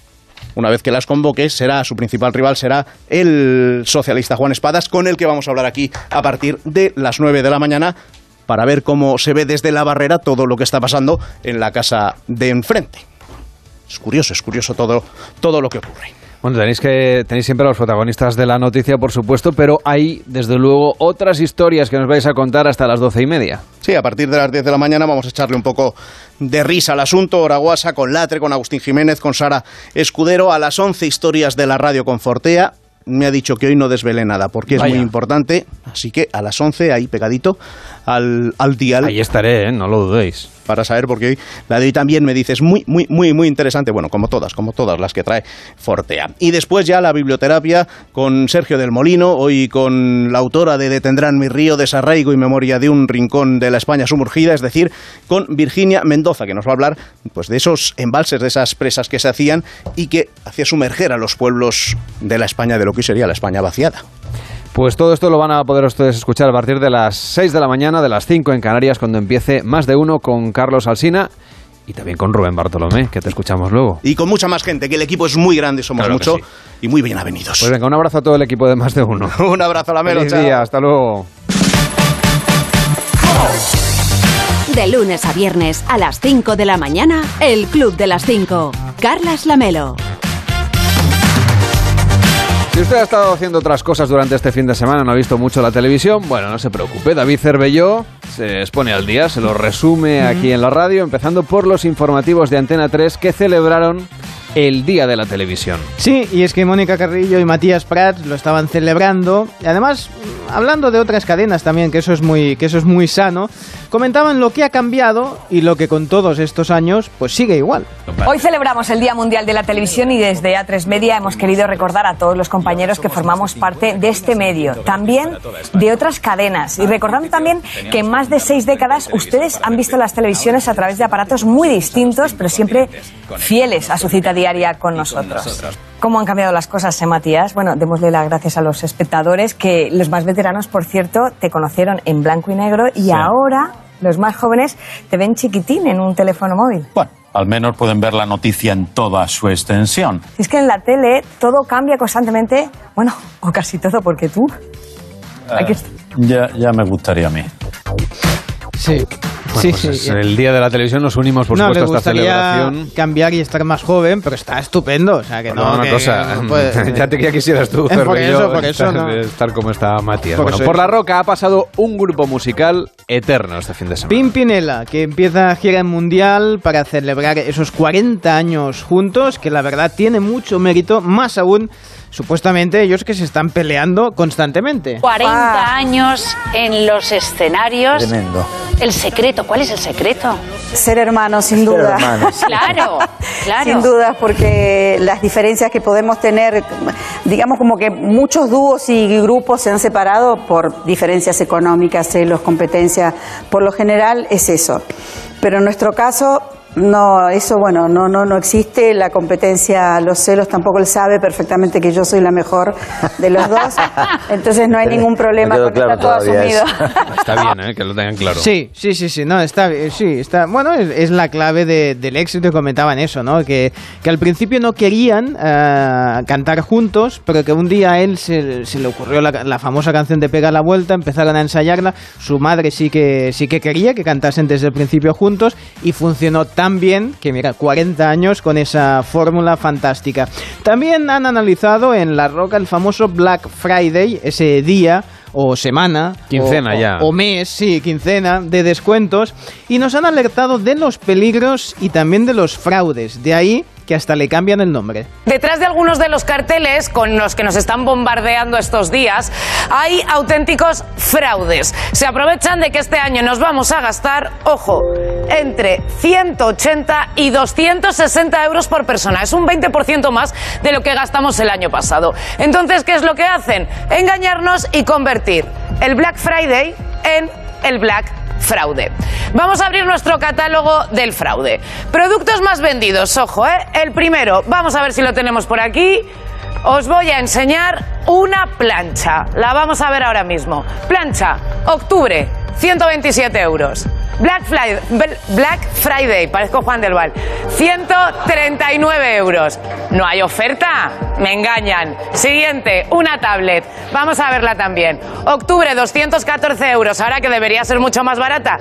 una vez que las convoque, su principal rival será el socialista Juan Espadas, con el que vamos a hablar aquí a partir de las 9 de la mañana, para ver cómo se ve desde la barrera todo lo que está pasando en la casa de enfrente. Es curioso todo lo que ocurre. Bueno, tenéis siempre a los protagonistas de la noticia, por supuesto, pero hay, desde luego, otras historias que nos vais a contar hasta las 12:30. Sí, a partir de las 10 de la mañana vamos a echarle un poco de risa al asunto. Hora guasa con Latre, con Agustín Jiménez, con Sara Escudero. A las 11, historias de la radio con Fortea. Me ha dicho que hoy no desvele nada, porque es muy importante. Así que a las 11, ahí pegadito al dial. Ahí estaré, no lo dudéis. Para saber, porque hoy la de hoy también me dices muy interesante. Bueno, como todas las que trae Fortea. Y después ya la biblioterapia con Sergio del Molino, hoy con la autora de Detendrán mi río, Desarraigo y memoria de un rincón de la España sumergida, es decir, con Virginia Mendoza, que nos va a hablar pues de esos embalses, de esas presas que se hacían y que hacía sumerger a los pueblos de la España, de lo que hoy sería la España vaciada. Pues todo esto lo van a poder ustedes escuchar a partir de las 6 de la mañana, de las 5 en Canarias, cuando empiece Más de Uno con Carlos Alsina y también con Rubén Bartolomé, que te escuchamos luego. Y con mucha más gente, que el equipo es muy grande, somos mucho y muy bien avenidos. Pues venga, un abrazo a todo el equipo de Más de Uno. Un abrazo, Lamelo. Feliz día, hasta luego. De lunes a viernes a las 5 de la mañana, el Club de las 5. Carlas Lamelo. Si usted ha estado haciendo otras cosas durante este fin de semana, no ha visto mucho la televisión, bueno, no se preocupe. David Cervelló se expone al día, se lo resume aquí en la radio, empezando por los informativos de Antena 3 que celebraron el Día de la Televisión. Sí, y es que Mónica Carrillo y Matías Prats lo estaban celebrando. Y además, hablando de otras cadenas también, que eso es muy sano, comentaban lo que ha cambiado y lo que con todos estos años pues sigue igual. Hoy celebramos el Día Mundial de la Televisión y desde A3 Media hemos querido recordar a todos los compañeros que formamos parte de este medio, también de otras cadenas, y recordando también que en más de 6 décadas ustedes han visto las televisiones a través de aparatos muy distintos, pero siempre fieles a su cita diaria con nosotros. ¿Cómo han cambiado las cosas, Matías? Bueno, démosle las gracias a los espectadores, que los más veteranos, por cierto, te conocieron en blanco y negro y ahora los más jóvenes te ven chiquitín en un teléfono móvil. Bueno, al menos pueden ver la noticia en toda su extensión. Si es que en la tele todo cambia constantemente, bueno, o casi todo, porque tú... Ya me gustaría a mí. Sí. Bueno, pues en el Día de la Televisión nos unimos, por supuesto, a esta celebración. Cambiar y estar más joven, pero está estupendo. O sea, que no, una cosa, ya quisieras tú, por eso, estar como está Matías. Bueno, por La Roca ha pasado un grupo musical eterno este fin de semana. Pimpinela, que empieza gira mundial para celebrar esos 40 años juntos, que la verdad tiene mucho mérito, más aún supuestamente ellos que se están peleando constantemente. 40 años en los escenarios. Tremendo. El secreto, ¿cuál es el secreto? Ser hermanos, sin duda. Claro. Sin duda, porque las diferencias que podemos tener, digamos como que muchos dúos y grupos se han separado por diferencias económicas, celos, competencia. Por lo general es eso. Pero en nuestro caso... No, eso bueno, no existe la competencia, los celos, tampoco él sabe perfectamente que yo soy la mejor de los dos, entonces no hay ningún problema, porque está todo asumido. Está bien, que lo tengan claro. Sí, no, está bien, sí, está, bueno, es la clave del éxito, y comentaban eso, ¿no? Que al principio no querían cantar juntos, pero que un día a él se le ocurrió la famosa canción de Pega la Vuelta, empezaron a ensayarla, su madre sí que quería que cantasen desde el principio juntos, y funcionó tan bien que mira, 40 años con esa fórmula fantástica. También han analizado en La Roca el famoso Black Friday, ese día o semana, quincena o mes, sí, quincena de descuentos, y nos han alertado de los peligros y también de los fraudes, de ahí que hasta le cambian el nombre. Detrás de algunos de los carteles con los que nos están bombardeando estos días hay auténticos fraudes. Se aprovechan de que este año nos vamos a gastar, ojo, entre 180 y 260 euros por persona. Es un 20% más de lo que gastamos el año pasado. Entonces, ¿qué es lo que hacen? Engañarnos y convertir el Black Friday en el Black Fraude. Vamos a abrir nuestro catálogo del fraude. Productos más vendidos, ojo, el primero, vamos a ver si lo tenemos por aquí. Os voy a enseñar una plancha. La vamos a ver ahora mismo. Plancha, octubre, 127 euros. Black Friday, parezco Juan del Val, 139 euros. No hay oferta, me engañan. Siguiente, una tablet. Vamos a verla también. Octubre, 214 euros. Ahora que debería ser mucho más barata,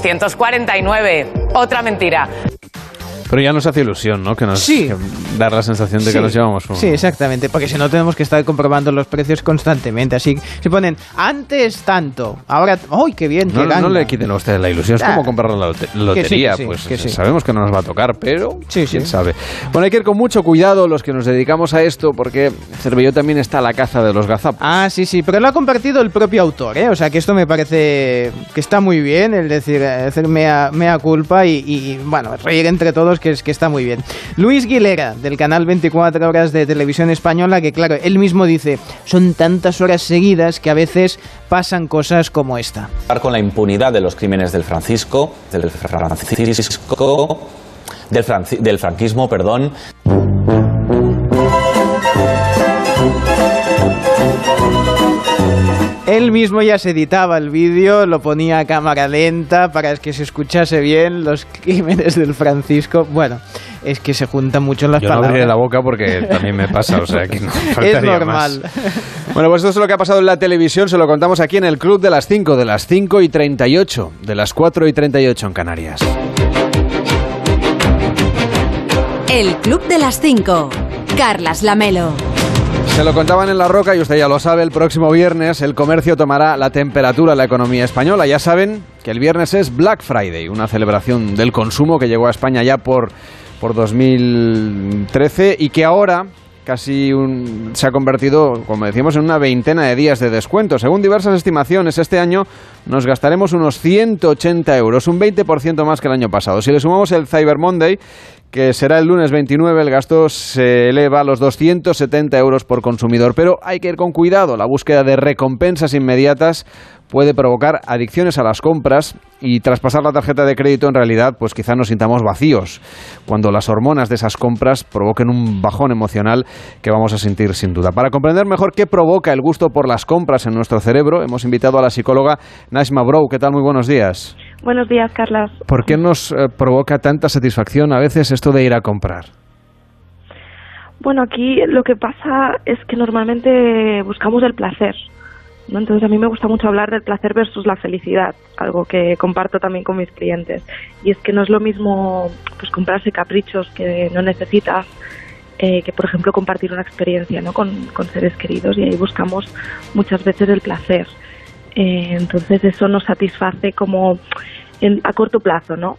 249. Otra mentira. Pero ya nos hace ilusión, ¿no? Que dar la sensación de que nos llevamos un... Sí, exactamente, porque si no tenemos que estar comprobando los precios constantemente. Así se ponen antes tanto, ahora... ¡Ay, qué bien! No le quiten a ustedes la ilusión, es como comprar la lotería. Sabemos que no nos va a tocar, pero quién sabe. Bueno, hay que ir con mucho cuidado los que nos dedicamos a esto, porque Cervelló también está a la caza de los gazapos. Ah, sí, pero lo ha compartido el propio autor, ¿eh? O sea, que esto me parece que está muy bien, el decir, hacer mea culpa y bueno, reír entre todos, que está muy bien. Luis Guilera, del canal 24 Horas de Televisión Española, que claro, él mismo dice, son tantas horas seguidas que a veces pasan cosas como esta. Con la impunidad de los crímenes del franquismo, perdón. Él mismo ya se editaba el vídeo, lo ponía a cámara lenta para que se escuchase bien los crímenes del Francisco. Bueno, es que se juntan mucho las palabras. Yo no abriré la boca porque también me pasa, o sea que no faltaría es normal. Más. Bueno, pues esto es lo que ha pasado en la televisión, se lo contamos aquí en el Club de las 5, de las 5:38, de las 4:38 en Canarias. El Club de las 5, Carlas Lamelo. Se lo contaban en La Roca y usted ya lo sabe, el próximo viernes el comercio tomará la temperatura a la economía española. Ya saben que el viernes es Black Friday, una celebración del consumo que llegó a España ya por por 2013 y que ahora se ha convertido, como decíamos, en una veintena de días de descuento. Según diversas estimaciones, este año nos gastaremos unos 180 euros, un 20% más que el año pasado. Si le sumamos el Cyber Monday, que será el lunes 29, el gasto se eleva a los 270 euros por consumidor. Pero hay que ir con cuidado. La búsqueda de recompensas inmediatas puede provocar adicciones a las compras y tras pasar la tarjeta de crédito en realidad pues quizá nos sintamos vacíos cuando las hormonas de esas compras provoquen un bajón emocional que vamos a sentir sin duda. Para comprender mejor qué provoca el gusto por las compras en nuestro cerebro, hemos invitado a la psicóloga Najma Brou. ¿Qué tal? Muy buenos días. Buenos días, Carlas. ¿Por qué nos provoca tanta satisfacción a veces esto de ir a comprar? Bueno, aquí lo que pasa es que normalmente buscamos el placer, ¿no? Entonces a mí me gusta mucho hablar del placer versus la felicidad, algo que comparto también con mis clientes. Y es que no es lo mismo pues comprarse caprichos que no necesitas, que por ejemplo compartir una experiencia, ¿no? con seres queridos, y ahí buscamos muchas veces el placer. Entonces eso nos satisface como a corto plazo, ¿no?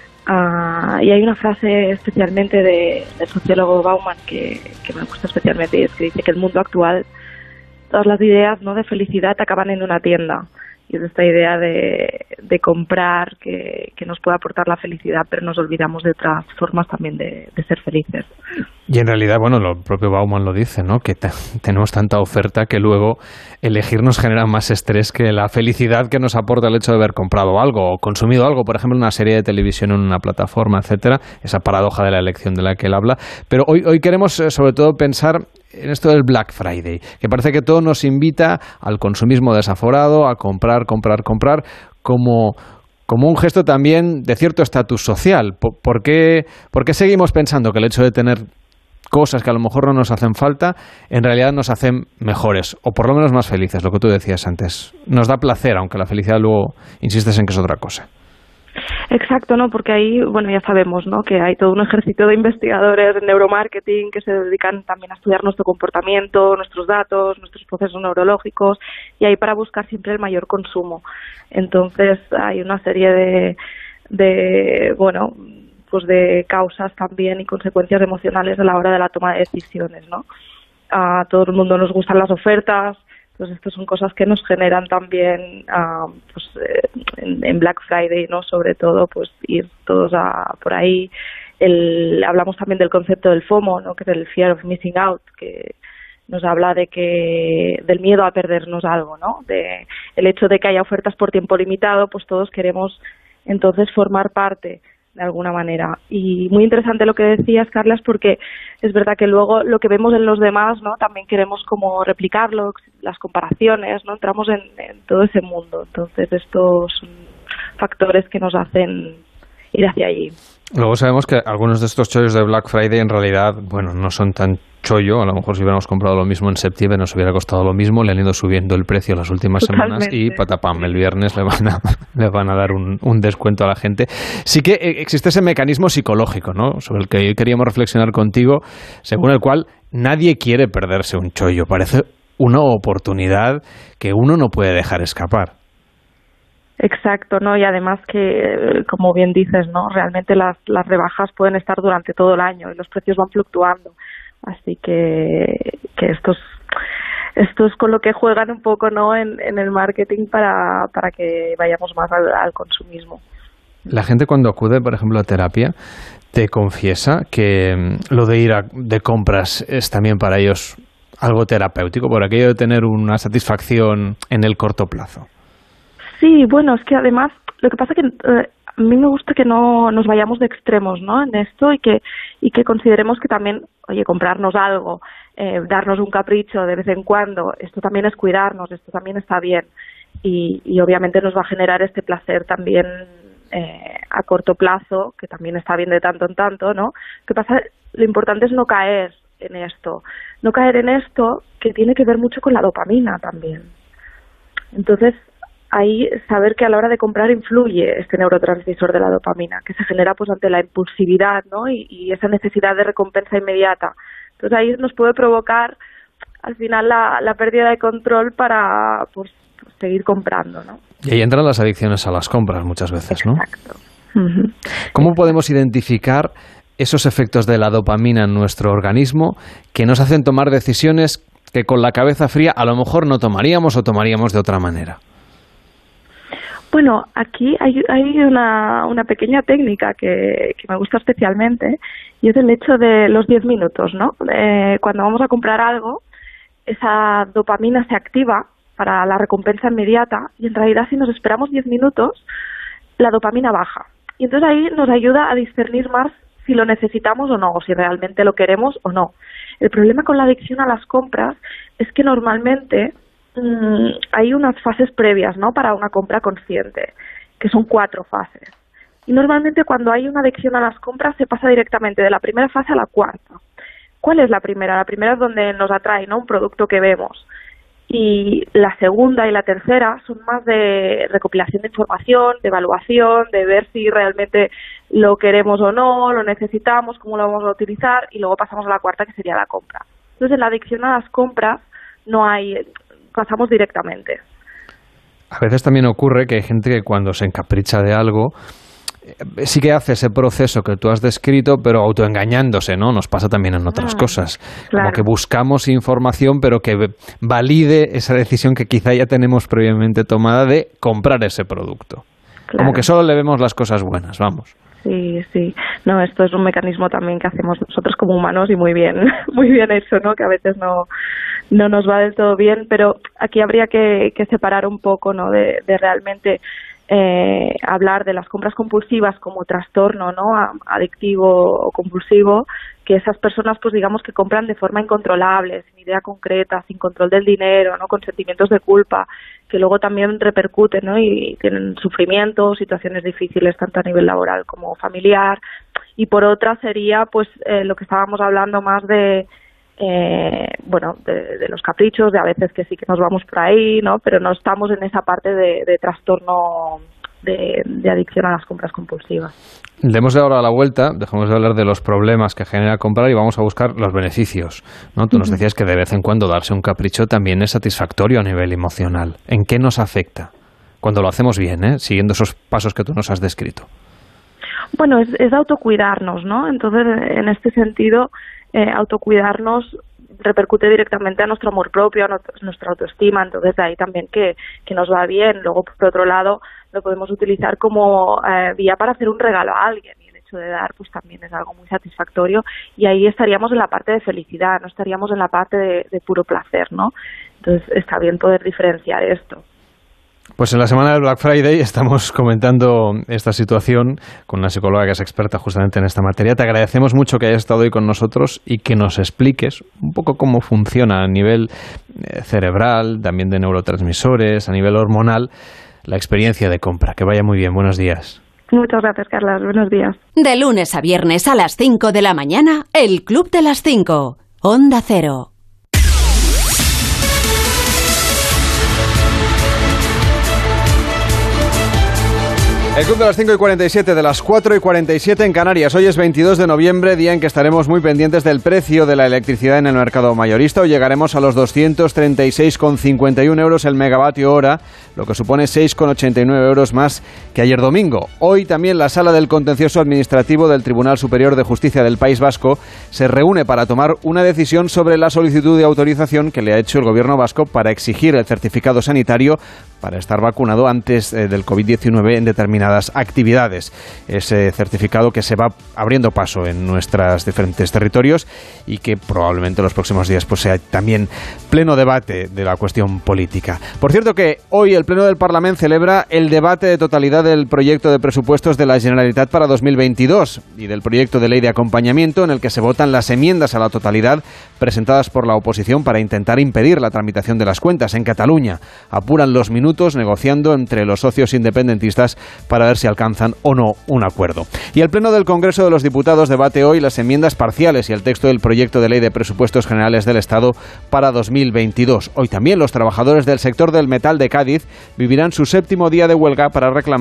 Y hay una frase especialmente del sociólogo Bauman que me gusta especialmente, y es que dice que el mundo actual, todas las ideas, ¿no?, de felicidad acaban en una tienda. Y es esta idea de comprar que nos puede aportar la felicidad, pero nos olvidamos de otras formas también de ser felices. Y en realidad, bueno, lo propio Bauman lo dice, ¿no?, que tenemos tanta oferta que luego elegir nos genera más estrés que la felicidad que nos aporta el hecho de haber comprado algo o consumido algo, por ejemplo, una serie de televisión en una plataforma, etcétera, esa paradoja de la elección de la que él habla. Pero hoy queremos sobre todo pensar en esto del Black Friday, que parece que todo nos invita al consumismo desaforado, a comprar como un gesto también de cierto estatus social. ¿Por qué seguimos pensando que el hecho de tener cosas que a lo mejor no nos hacen falta, en realidad nos hacen mejores, o por lo menos más felices, lo que tú decías antes? Nos da placer, aunque la felicidad luego insistes en que es otra cosa. Exacto, ¿no? Porque ahí, bueno, ya sabemos, ¿no?, que hay todo un ejército de investigadores en neuromarketing que se dedican también a estudiar nuestro comportamiento, nuestros datos, nuestros procesos neurológicos, y ahí para buscar siempre el mayor consumo. Entonces hay una serie de causas también y consecuencias emocionales a la hora de la toma de decisiones, ¿no? A todo el mundo nos gustan las ofertas. Pues estas son cosas que nos generan también en Black Friday, ¿no? Sobre todo, pues ir todos por ahí. Hablamos también del concepto del FOMO, ¿no?, que es el Fear of Missing Out, que nos habla del miedo a perdernos algo, ¿no? El hecho de que haya ofertas por tiempo limitado, pues todos queremos entonces formar parte de alguna manera. Y muy interesante lo que decías, Carlas, porque es verdad que luego lo que vemos en los demás, ¿no?, también queremos como replicarlo, las comparaciones, ¿no? Entramos en todo ese mundo. Entonces estos son factores que nos hacen ir hacia allí. Luego sabemos que algunos de estos chollos de Black Friday en realidad, bueno, no son tan chollo. A lo mejor si hubiéramos comprado lo mismo en septiembre nos hubiera costado lo mismo. Le han ido subiendo el precio las últimas semanas y patapam, el viernes le van a dar un descuento a la gente. Sí que existe ese mecanismo psicológico, ¿no?, sobre el que hoy queríamos reflexionar contigo, según el cual nadie quiere perderse un chollo. Parece una oportunidad que uno no puede dejar escapar. Exacto, ¿no? Y además que, como bien dices, ¿no?, realmente las rebajas pueden estar durante todo el año y los precios van fluctuando. Así que esto es con lo que juegan un poco, ¿no?, en el marketing para que vayamos más al consumismo. La gente cuando acude, por ejemplo, a terapia, te confiesa que lo de ir de compras es también para ellos algo terapéutico, por aquello de tener una satisfacción en el corto plazo. Sí, bueno, es que además lo que pasa es que a mí me gusta que no nos vayamos de extremos, ¿no?, en esto y que consideremos que también, oye, comprarnos algo, darnos un capricho de vez en cuando, esto también es cuidarnos, esto también está bien y obviamente nos va a generar este placer también a corto plazo, que también está bien de tanto en tanto, ¿no? ¿Qué pasa? Lo importante es no caer en esto que tiene que ver mucho con la dopamina también. Entonces, ahí saber que a la hora de comprar influye este neurotransmisor de la dopamina, que se genera pues ante la impulsividad, ¿no?, y esa necesidad de recompensa inmediata. Entonces ahí nos puede provocar al final la pérdida de control para pues seguir comprando, ¿no? Y ahí entran las adicciones a las compras muchas veces, ¿no? Exacto. ¿Cómo podemos identificar esos efectos de la dopamina en nuestro organismo que nos hacen tomar decisiones que con la cabeza fría a lo mejor no tomaríamos o tomaríamos de otra manera? Bueno, aquí hay una pequeña técnica que me gusta especialmente, y es el hecho de los 10 minutos, ¿no? Cuando vamos a comprar algo, esa dopamina se activa para la recompensa inmediata, y en realidad si nos esperamos 10 minutos, la dopamina baja. Y entonces ahí nos ayuda a discernir más si lo necesitamos o no, o si realmente lo queremos o no. El problema con la adicción a las compras es que normalmente hay unas fases previas, ¿no?, para una compra consciente, que son 4 fases. Y normalmente cuando hay una adicción a las compras se pasa directamente de la primera fase a la cuarta. ¿Cuál es la primera? La primera es donde nos atrae, ¿no?, un producto que vemos. Y la segunda y la tercera son más de recopilación de información, de evaluación, de ver si realmente lo queremos o no, lo necesitamos, cómo lo vamos a utilizar, y luego pasamos a la cuarta, que sería la compra. Entonces, en la adicción a las compras pasamos directamente. A veces también ocurre que hay gente que cuando se encapricha de algo sí que hace ese proceso que tú has descrito, pero autoengañándose, ¿no? Nos pasa también en otras cosas. Claro. Como que buscamos información, pero que valide esa decisión que quizá ya tenemos previamente tomada de comprar ese producto. Claro. Como que solo le vemos las cosas buenas, vamos. Sí, sí. No, esto es un mecanismo también que hacemos nosotros como humanos y muy bien hecho, ¿no? Que a veces no nos va del todo bien, pero aquí habría que separar un poco, ¿no?, de realmente hablar de las compras compulsivas como trastorno, ¿no?, adictivo o compulsivo, que esas personas, pues digamos que compran de forma incontrolable, sin idea concreta, sin control del dinero, ¿no?, con sentimientos de culpa, que luego también repercuten, ¿no?, y tienen sufrimiento, situaciones difíciles tanto a nivel laboral como familiar. Y por otra sería pues lo que estábamos hablando más de los caprichos, de a veces que sí que nos vamos por ahí, ¿no?, pero no estamos en esa parte de trastorno de adicción a las compras compulsivas. Demos ahora la vuelta, dejemos de hablar de los problemas que genera comprar y vamos a buscar los beneficios, ¿no? Tú nos decías que de vez en cuando darse un capricho también es satisfactorio a nivel emocional. ¿En qué nos afecta? Cuando lo hacemos bien, siguiendo esos pasos que tú nos has descrito. Bueno, es autocuidarnos, ¿no? Entonces, en este sentido, autocuidarnos repercute directamente a nuestro amor propio, a nuestra autoestima, entonces de ahí también que nos va bien. Luego, por otro lado, lo podemos utilizar como vía para hacer un regalo a alguien, y el hecho de dar pues también es algo muy satisfactorio, y ahí estaríamos en la parte de felicidad, no estaríamos en la parte de puro placer, ¿no? Entonces está bien poder diferenciar esto. Pues en la semana del Black Friday estamos comentando esta situación con una psicóloga que es experta justamente en esta materia. Te agradecemos mucho que hayas estado hoy con nosotros y que nos expliques un poco cómo funciona a nivel cerebral, también de neurotransmisores, a nivel hormonal, la experiencia de compra. Que vaya muy bien. Buenos días. Muchas gracias, Carlas. Buenos días. De lunes a viernes a las 5 de la mañana, el Club de las 5. Onda Cero. El Club de las 5:47, de las 4:47 en Canarias. Hoy es 22 de noviembre, día en que estaremos muy pendientes del precio de la electricidad en el mercado mayorista. Hoy llegaremos a los 236,51 euros el megavatio hora, lo que supone 6,89 euros más que ayer domingo. Hoy también la Sala del Contencioso Administrativo del Tribunal Superior de Justicia del País Vasco se reúne para tomar una decisión sobre la solicitud de autorización que le ha hecho el Gobierno vasco para exigir el certificado sanitario para estar vacunado antes del COVID-19 en determinadas actividades. Ese certificado que se va abriendo paso en nuestros diferentes territorios y que probablemente en los próximos días pues sea también pleno debate de la cuestión política. Por cierto que hoy el Pleno del Parlamento celebra el debate de totalidad del proyecto de presupuestos de la Generalitat para 2022 y del proyecto de ley de acompañamiento en el que se votan las enmiendas a la totalidad presentadas por la oposición para intentar impedir la tramitación de las cuentas. En Cataluña apuran los minutos negociando entre los socios independentistas para ver si alcanzan o no un acuerdo. Y el Pleno del Congreso de los Diputados debate hoy las enmiendas parciales y el texto del proyecto de ley de presupuestos generales del Estado para 2022. Hoy también los trabajadores del sector del metal de Cádiz vivirán su 7º día de huelga para reclamar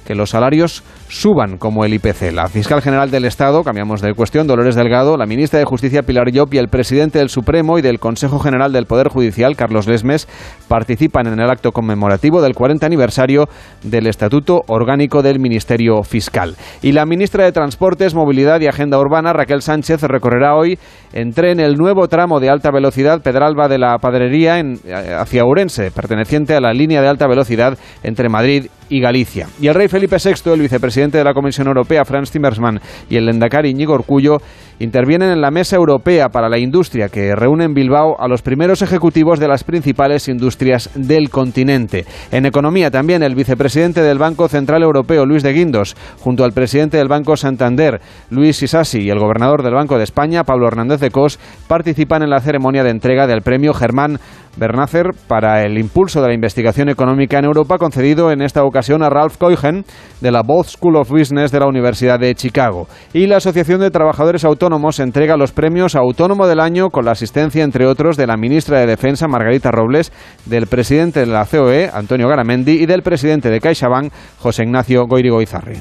que los salarios suban como el IPC. La fiscal general del Estado, cambiamos de cuestión, Dolores Delgado, la ministra de Justicia Pilar Llop y el presidente del Supremo y del Consejo General del Poder Judicial, Carlos Lesmes, participan en el acto conmemorativo del 40 aniversario del Estatuto Orgánico del Ministerio Fiscal. Y la ministra de Transportes, Movilidad y Agenda Urbana, Raquel Sánchez, recorrerá hoy en tren el nuevo tramo de alta velocidad Pedralba de la Padrería hacia Ourense, perteneciente a la línea de alta velocidad entre Madrid y Galicia. Y el rey Felipe VI, el vicepresidente de la Comisión Europea, Frans Timmermans, y el lehendakari Íñigo Urkullu intervienen en la Mesa Europea para la Industria, que reúne en Bilbao a los primeros ejecutivos de las principales industrias del continente. En economía también, el vicepresidente del Banco Central Europeo, Luis de Guindos, junto al presidente del Banco Santander, Luis Isasi, y el gobernador del Banco de España, Pablo Hernández de Cos, participan en la ceremonia de entrega del premio Germán Bernácer para el impulso de la investigación económica en Europa, concedido en esta ocasión a Ralph Keugen de la Booth School of Business de la Universidad de Chicago. Y la Asociación de Trabajadores Autónomos entrega los premios Autónomo del Año con la asistencia, entre otros, de la ministra de Defensa, Margarita Robles, del presidente de la COE, Antonio Garamendi, y del presidente de CaixaBank, José Ignacio Goirigoizarri.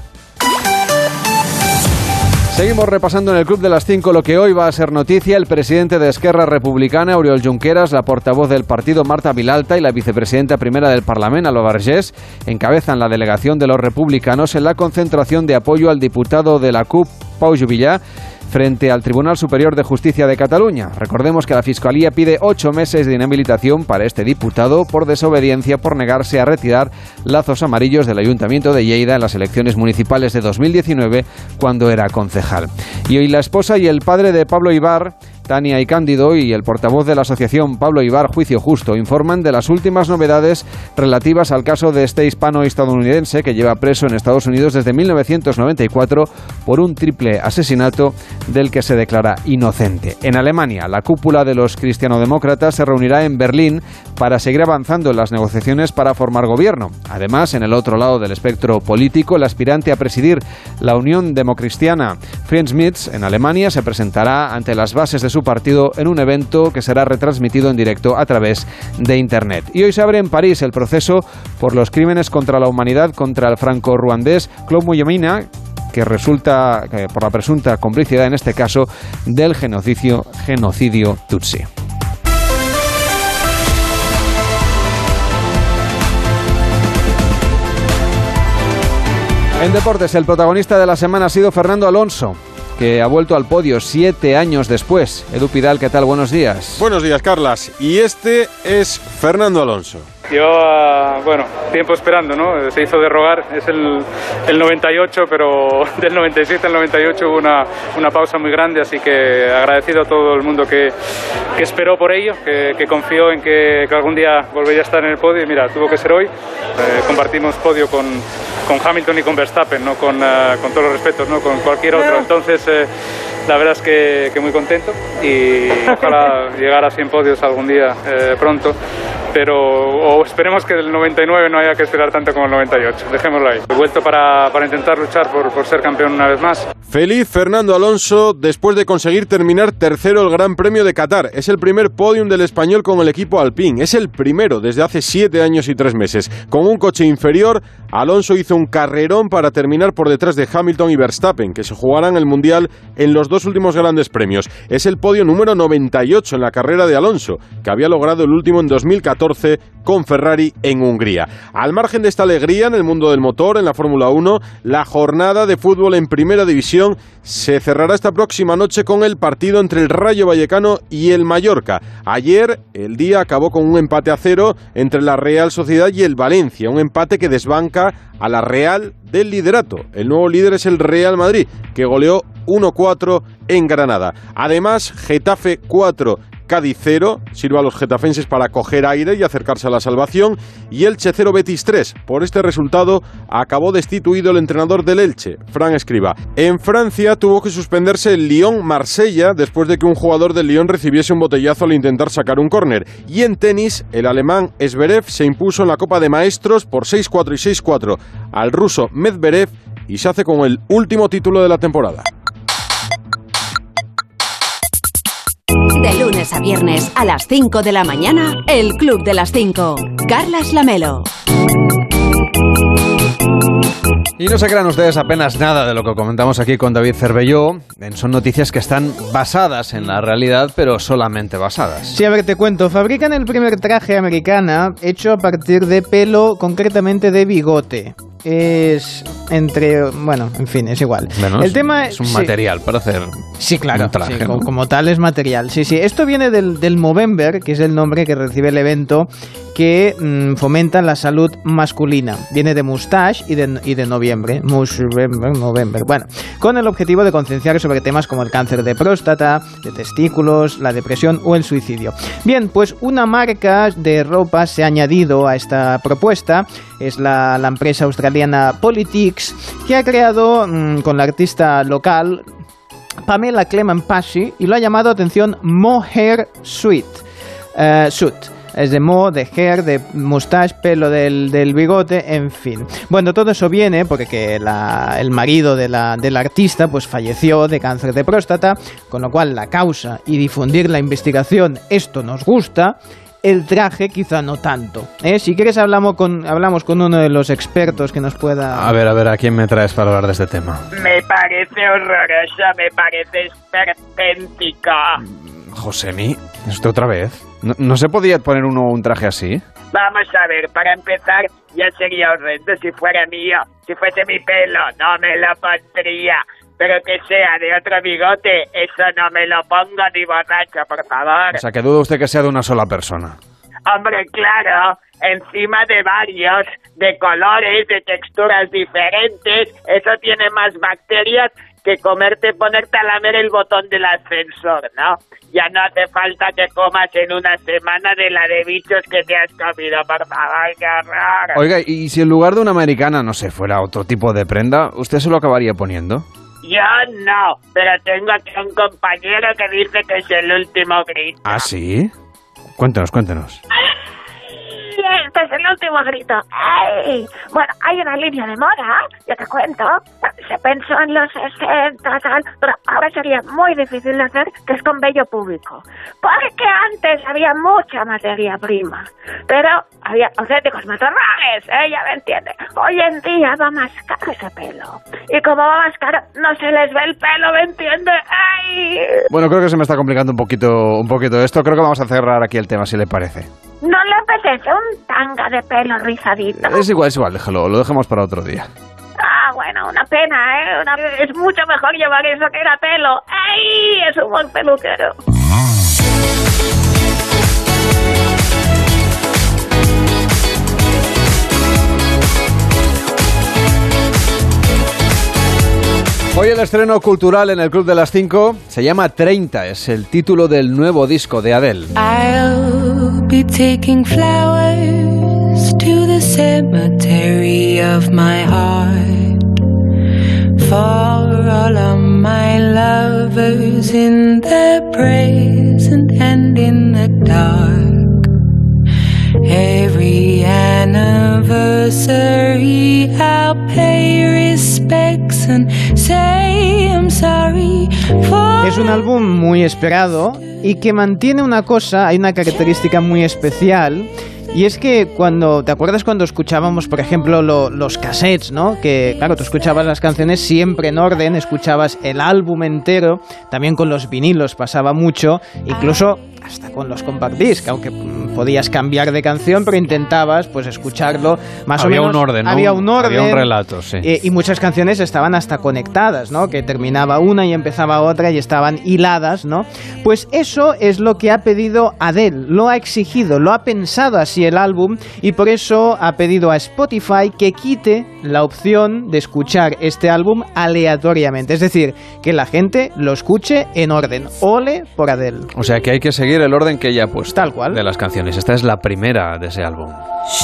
Seguimos repasando en el Club de las 5 lo que hoy va a ser noticia. El presidente de Esquerra Republicana, Oriol Junqueras, la portavoz del partido, Marta Vilalta, y la vicepresidenta primera del Parlament, Alba Vergés, encabezan la delegación de los republicanos en la concentración de apoyo al diputado de la CUP, Pau Juvillà, frente al Tribunal Superior de Justicia de Cataluña. Recordemos que la Fiscalía pide 8 meses de inhabilitación para este diputado por desobediencia por negarse a retirar lazos amarillos del Ayuntamiento de Lleida en las elecciones municipales de 2019, cuando era concejal. Y hoy la esposa y el padre de Pablo Ibar, Tania y Cándido, y el portavoz de la asociación Pablo Ibar Juicio Justo informan de las últimas novedades relativas al caso de este hispano-estadounidense que lleva preso en Estados Unidos desde 1994 por un triple asesinato del que se declara inocente. En Alemania, la cúpula de los cristianodemócratas se reunirá en Berlín para seguir avanzando en las negociaciones para formar gobierno. Además, en el otro lado del espectro político, el aspirante a presidir la Unión Democristiana, Friedrich Merz, en Alemania, se presentará ante las bases de su partido en un evento que será retransmitido en directo a través de Internet. Y hoy se abre en París el proceso por los crímenes contra la humanidad contra el franco-ruandés Claude Muyamina, que resulta por la presunta complicidad en este caso del genocidio tutsi. En deportes, el protagonista de la semana ha sido Fernando Alonso, que ha vuelto al podio 7 años después. Edu Pidal, ¿qué tal? Buenos días. Buenos días, Carlas. Y este es Fernando Alonso. Llevaba, tiempo esperando, ¿no? Se hizo de rogar, es el 98, pero del 97 al 98 hubo una pausa muy grande, así que agradecido a todo el mundo que esperó por ello, que confió en que algún día volvería a estar en el podio, y mira, tuvo que ser hoy. Compartimos podio con Hamilton y con Verstappen, ¿no? Con todos los respetos, ¿no? Con cualquier otro. Entonces, la verdad es que muy contento, y ojalá llegar a 100 podios algún día pronto, pero esperemos que el 99 no haya que esperar tanto como el 98, dejémoslo ahí. He vuelto para intentar luchar por ser campeón una vez más. Feliz Fernando Alonso después de conseguir terminar tercero el Gran Premio de Qatar. Es el primer podium del español con el equipo Alpine. Es el primero desde hace 7 años y 3 meses. Con un coche inferior, Alonso hizo un carrerón para terminar por detrás de Hamilton y Verstappen, que se jugarán el Mundial en los 2 últimos grandes premios. Es el podio número 98 en la carrera de Alonso, que había logrado el último en 2014 con Ferrari en Hungría. Al margen de esta alegría en el mundo del motor, en la Fórmula 1, la jornada de fútbol en Primera División se cerrará esta próxima noche con el partido entre el Rayo Vallecano y el Mallorca. Ayer el día acabó con un empate a 0 entre la Real Sociedad y el Valencia, un empate que desbanca a la Real del liderato. El nuevo líder es el Real Madrid, que goleó 1-4 en Granada. Además, Getafe 4, Cádiz 0, sirve a los getafenses para coger aire y acercarse a la salvación, y Elche 0, Betis 3. Por este resultado acabó destituido el entrenador del Elche, Fran Escribá. En Francia tuvo que suspenderse el Lyon-Marsella después de que un jugador del Lyon recibiese un botellazo al intentar sacar un córner. Y en tenis, el alemán Zverev se impuso en la Copa de Maestros por 6-4 y 6-4 al ruso Medvedev y se hace con el último título de la temporada. De lunes a viernes a las 5 de la mañana, el Club de las 5. Carlas Lamelo. Y no se crean ustedes apenas nada de lo que comentamos aquí con David Cervelló. Son noticias que están basadas en la realidad, pero solamente basadas. Sí, a ver, te cuento. Fabrican el primer traje americana hecho a partir de pelo, concretamente de bigote. Es entre... Bueno, en fin, es igual. Bueno, el tema es un material para hacer claro, un traje, sí, ¿no? como tal es material. Sí. Esto viene del Movember, que es el nombre que recibe el evento que fomenta la salud masculina. Viene de Mustache y de noviembre. Movember. Bueno, con el objetivo de concienciar sobre temas como el cáncer de próstata, de testículos, la depresión o el suicidio. Bien, pues una marca de ropa se ha añadido a esta propuesta. Es la empresa australiana Politics, que ha creado con la artista local Pamela Clement Passy y lo ha llamado, atención, Mohair Suit. Es de mo, de hair, de mustache, pelo del bigote, en fin. Bueno, todo eso viene porque el marido de la artista pues falleció de cáncer de próstata, con lo cual la causa y difundir la investigación, esto nos gusta. El traje quizá no tanto. Si quieres hablamos con uno de los expertos que nos pueda... A ver, ¿a quién me traes para hablar de este tema? Me parece horrorosa, me parece esperpéntica. Josemi, ¿esto otra vez? ¿No se podía poner un traje así? Vamos a ver, para empezar, ya sería horrendo si fuera mío. Si fuese mi pelo, no me lo pondría. Pero que sea de otro bigote, eso no me lo pongo ni borracho, por favor. O sea, que duda usted que sea de una sola persona. Hombre, claro, encima de varios, de colores, de texturas diferentes, eso tiene más bacterias que ponerte a lamer el botón del ascensor, ¿no? Ya no hace falta que comas en una semana de la de bichos que te has comido, por favor, qué horror. Oiga, ¿y si en lugar de una americana, no sé, fuera otro tipo de prenda, usted se lo acabaría poniendo? Yo no, pero tengo aquí un compañero que dice que es el último grito. ¿Ah, sí? Cuéntenos. Este es el último grito. ¡Ey! Bueno, hay una línea de moda, yo te cuento. Se pensó en los 60, tal, pero ahora sería muy difícil de hacer, que es con vello púbico. Porque antes había mucha materia prima, pero había auténticos matorrales, ya me entiendes. Hoy en día va más caro ese pelo. Y como va más caro, no se les ve el pelo, ¿me entiendes? ¡Ay! Bueno, creo que se me está complicando un poquito esto. Creo que vamos a cerrar aquí el tema, si le parece. ¿No le apetece un tanga de pelo rizadito? Es igual, déjalo, lo dejamos para otro día. Ah, bueno, una pena, ¿eh? Es mucho mejor llevar eso que era pelo. ¡Ay! Es un buen peluquero. Hoy el estreno cultural en el Club de las 5 se llama 30, es el título del nuevo disco de Adele. I'll be taking flowers to the cemetery of my heart for all of my lovers in the present and in the dark. Every anniversary I'll pay respects and say I'm sorry for... Es un álbum muy esperado y que mantiene una cosa, hay una característica muy especial. Y es que ¿te acuerdas cuando escuchábamos, por ejemplo, los cassettes, ¿no? Que, claro, tú escuchabas las canciones siempre en orden, escuchabas el álbum entero, también con los vinilos pasaba mucho, incluso hasta con los compact disc, aunque podías cambiar de canción, pero intentabas pues escucharlo más o menos. Había un orden, ¿no? Había un orden. Había un relato, sí. Y muchas canciones estaban hasta conectadas, ¿no? Que terminaba una y empezaba otra y estaban hiladas, ¿no? Pues eso es lo que ha pedido Adele, lo ha exigido, lo ha pensado así el álbum y por eso ha pedido a Spotify que quite la opción de escuchar este álbum aleatoriamente, es decir, que la gente lo escuche en orden. Ole por Adele. O sea que hay que seguir el orden que ella ha puesto. Tal cual. De las canciones. Esta es la primera de ese álbum.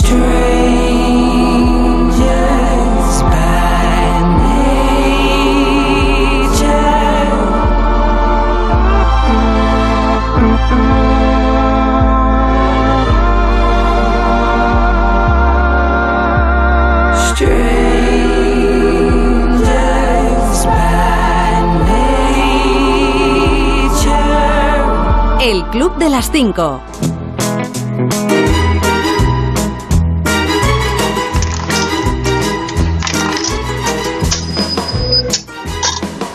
El Club de las 5.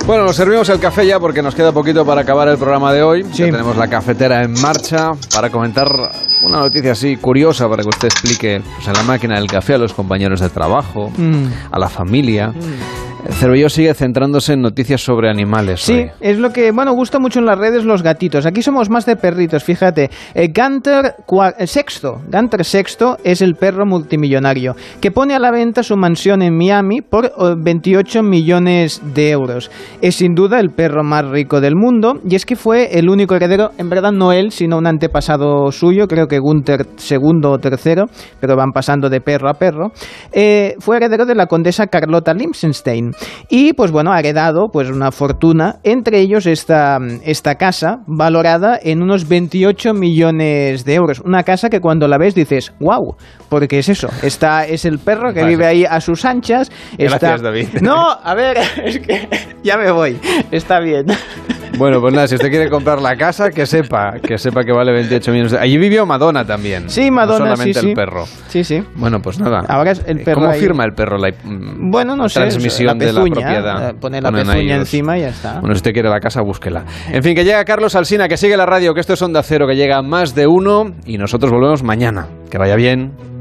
Bueno, nos servimos el café ya porque nos queda poquito para acabar el programa de hoy. Sí. Ya tenemos la cafetera en marcha para comentar una noticia así curiosa para que usted explique pues, en la máquina del café a los compañeros de trabajo, a la familia. Cervelló sigue centrándose en noticias sobre animales. Sí, es lo que, gusta mucho en las redes los gatitos. Aquí somos más de perritos, fíjate. Gunter Sexto es el perro multimillonario que pone a la venta su mansión en Miami por 28 millones de euros. Es sin duda el perro más rico del mundo y es que fue el único heredero, en verdad no él, sino un antepasado suyo, creo que Gunther II o III, pero van pasando de perro a perro. Fue heredero de la condesa Carlota Liechtenstein. Y pues ha heredado pues una fortuna, entre ellos esta casa valorada en unos 28 millones de euros. Una casa que cuando la ves dices, wow, porque es eso, es el perro que vive ahí a sus anchas. Gracias, David. No, a ver, es que ya me voy, está bien. Bueno, pues nada, si usted quiere comprar la casa, que sepa que vale 28 millones. Allí vivió Madonna también. Sí, Madonna, no solamente sí. el perro. Sí. Bueno, pues nada. Ahora es el perro. ¿Cómo ahí firma el perro la no sé, transmisión la pezuña, de la propiedad? Pone la pezuña encima y ya está. Bueno, si usted quiere la casa, búsquela. En fin, que llega Carlos Alsina, que sigue la radio, que esto es Onda Cero, que llega a más de uno y nosotros volvemos mañana. Que vaya bien.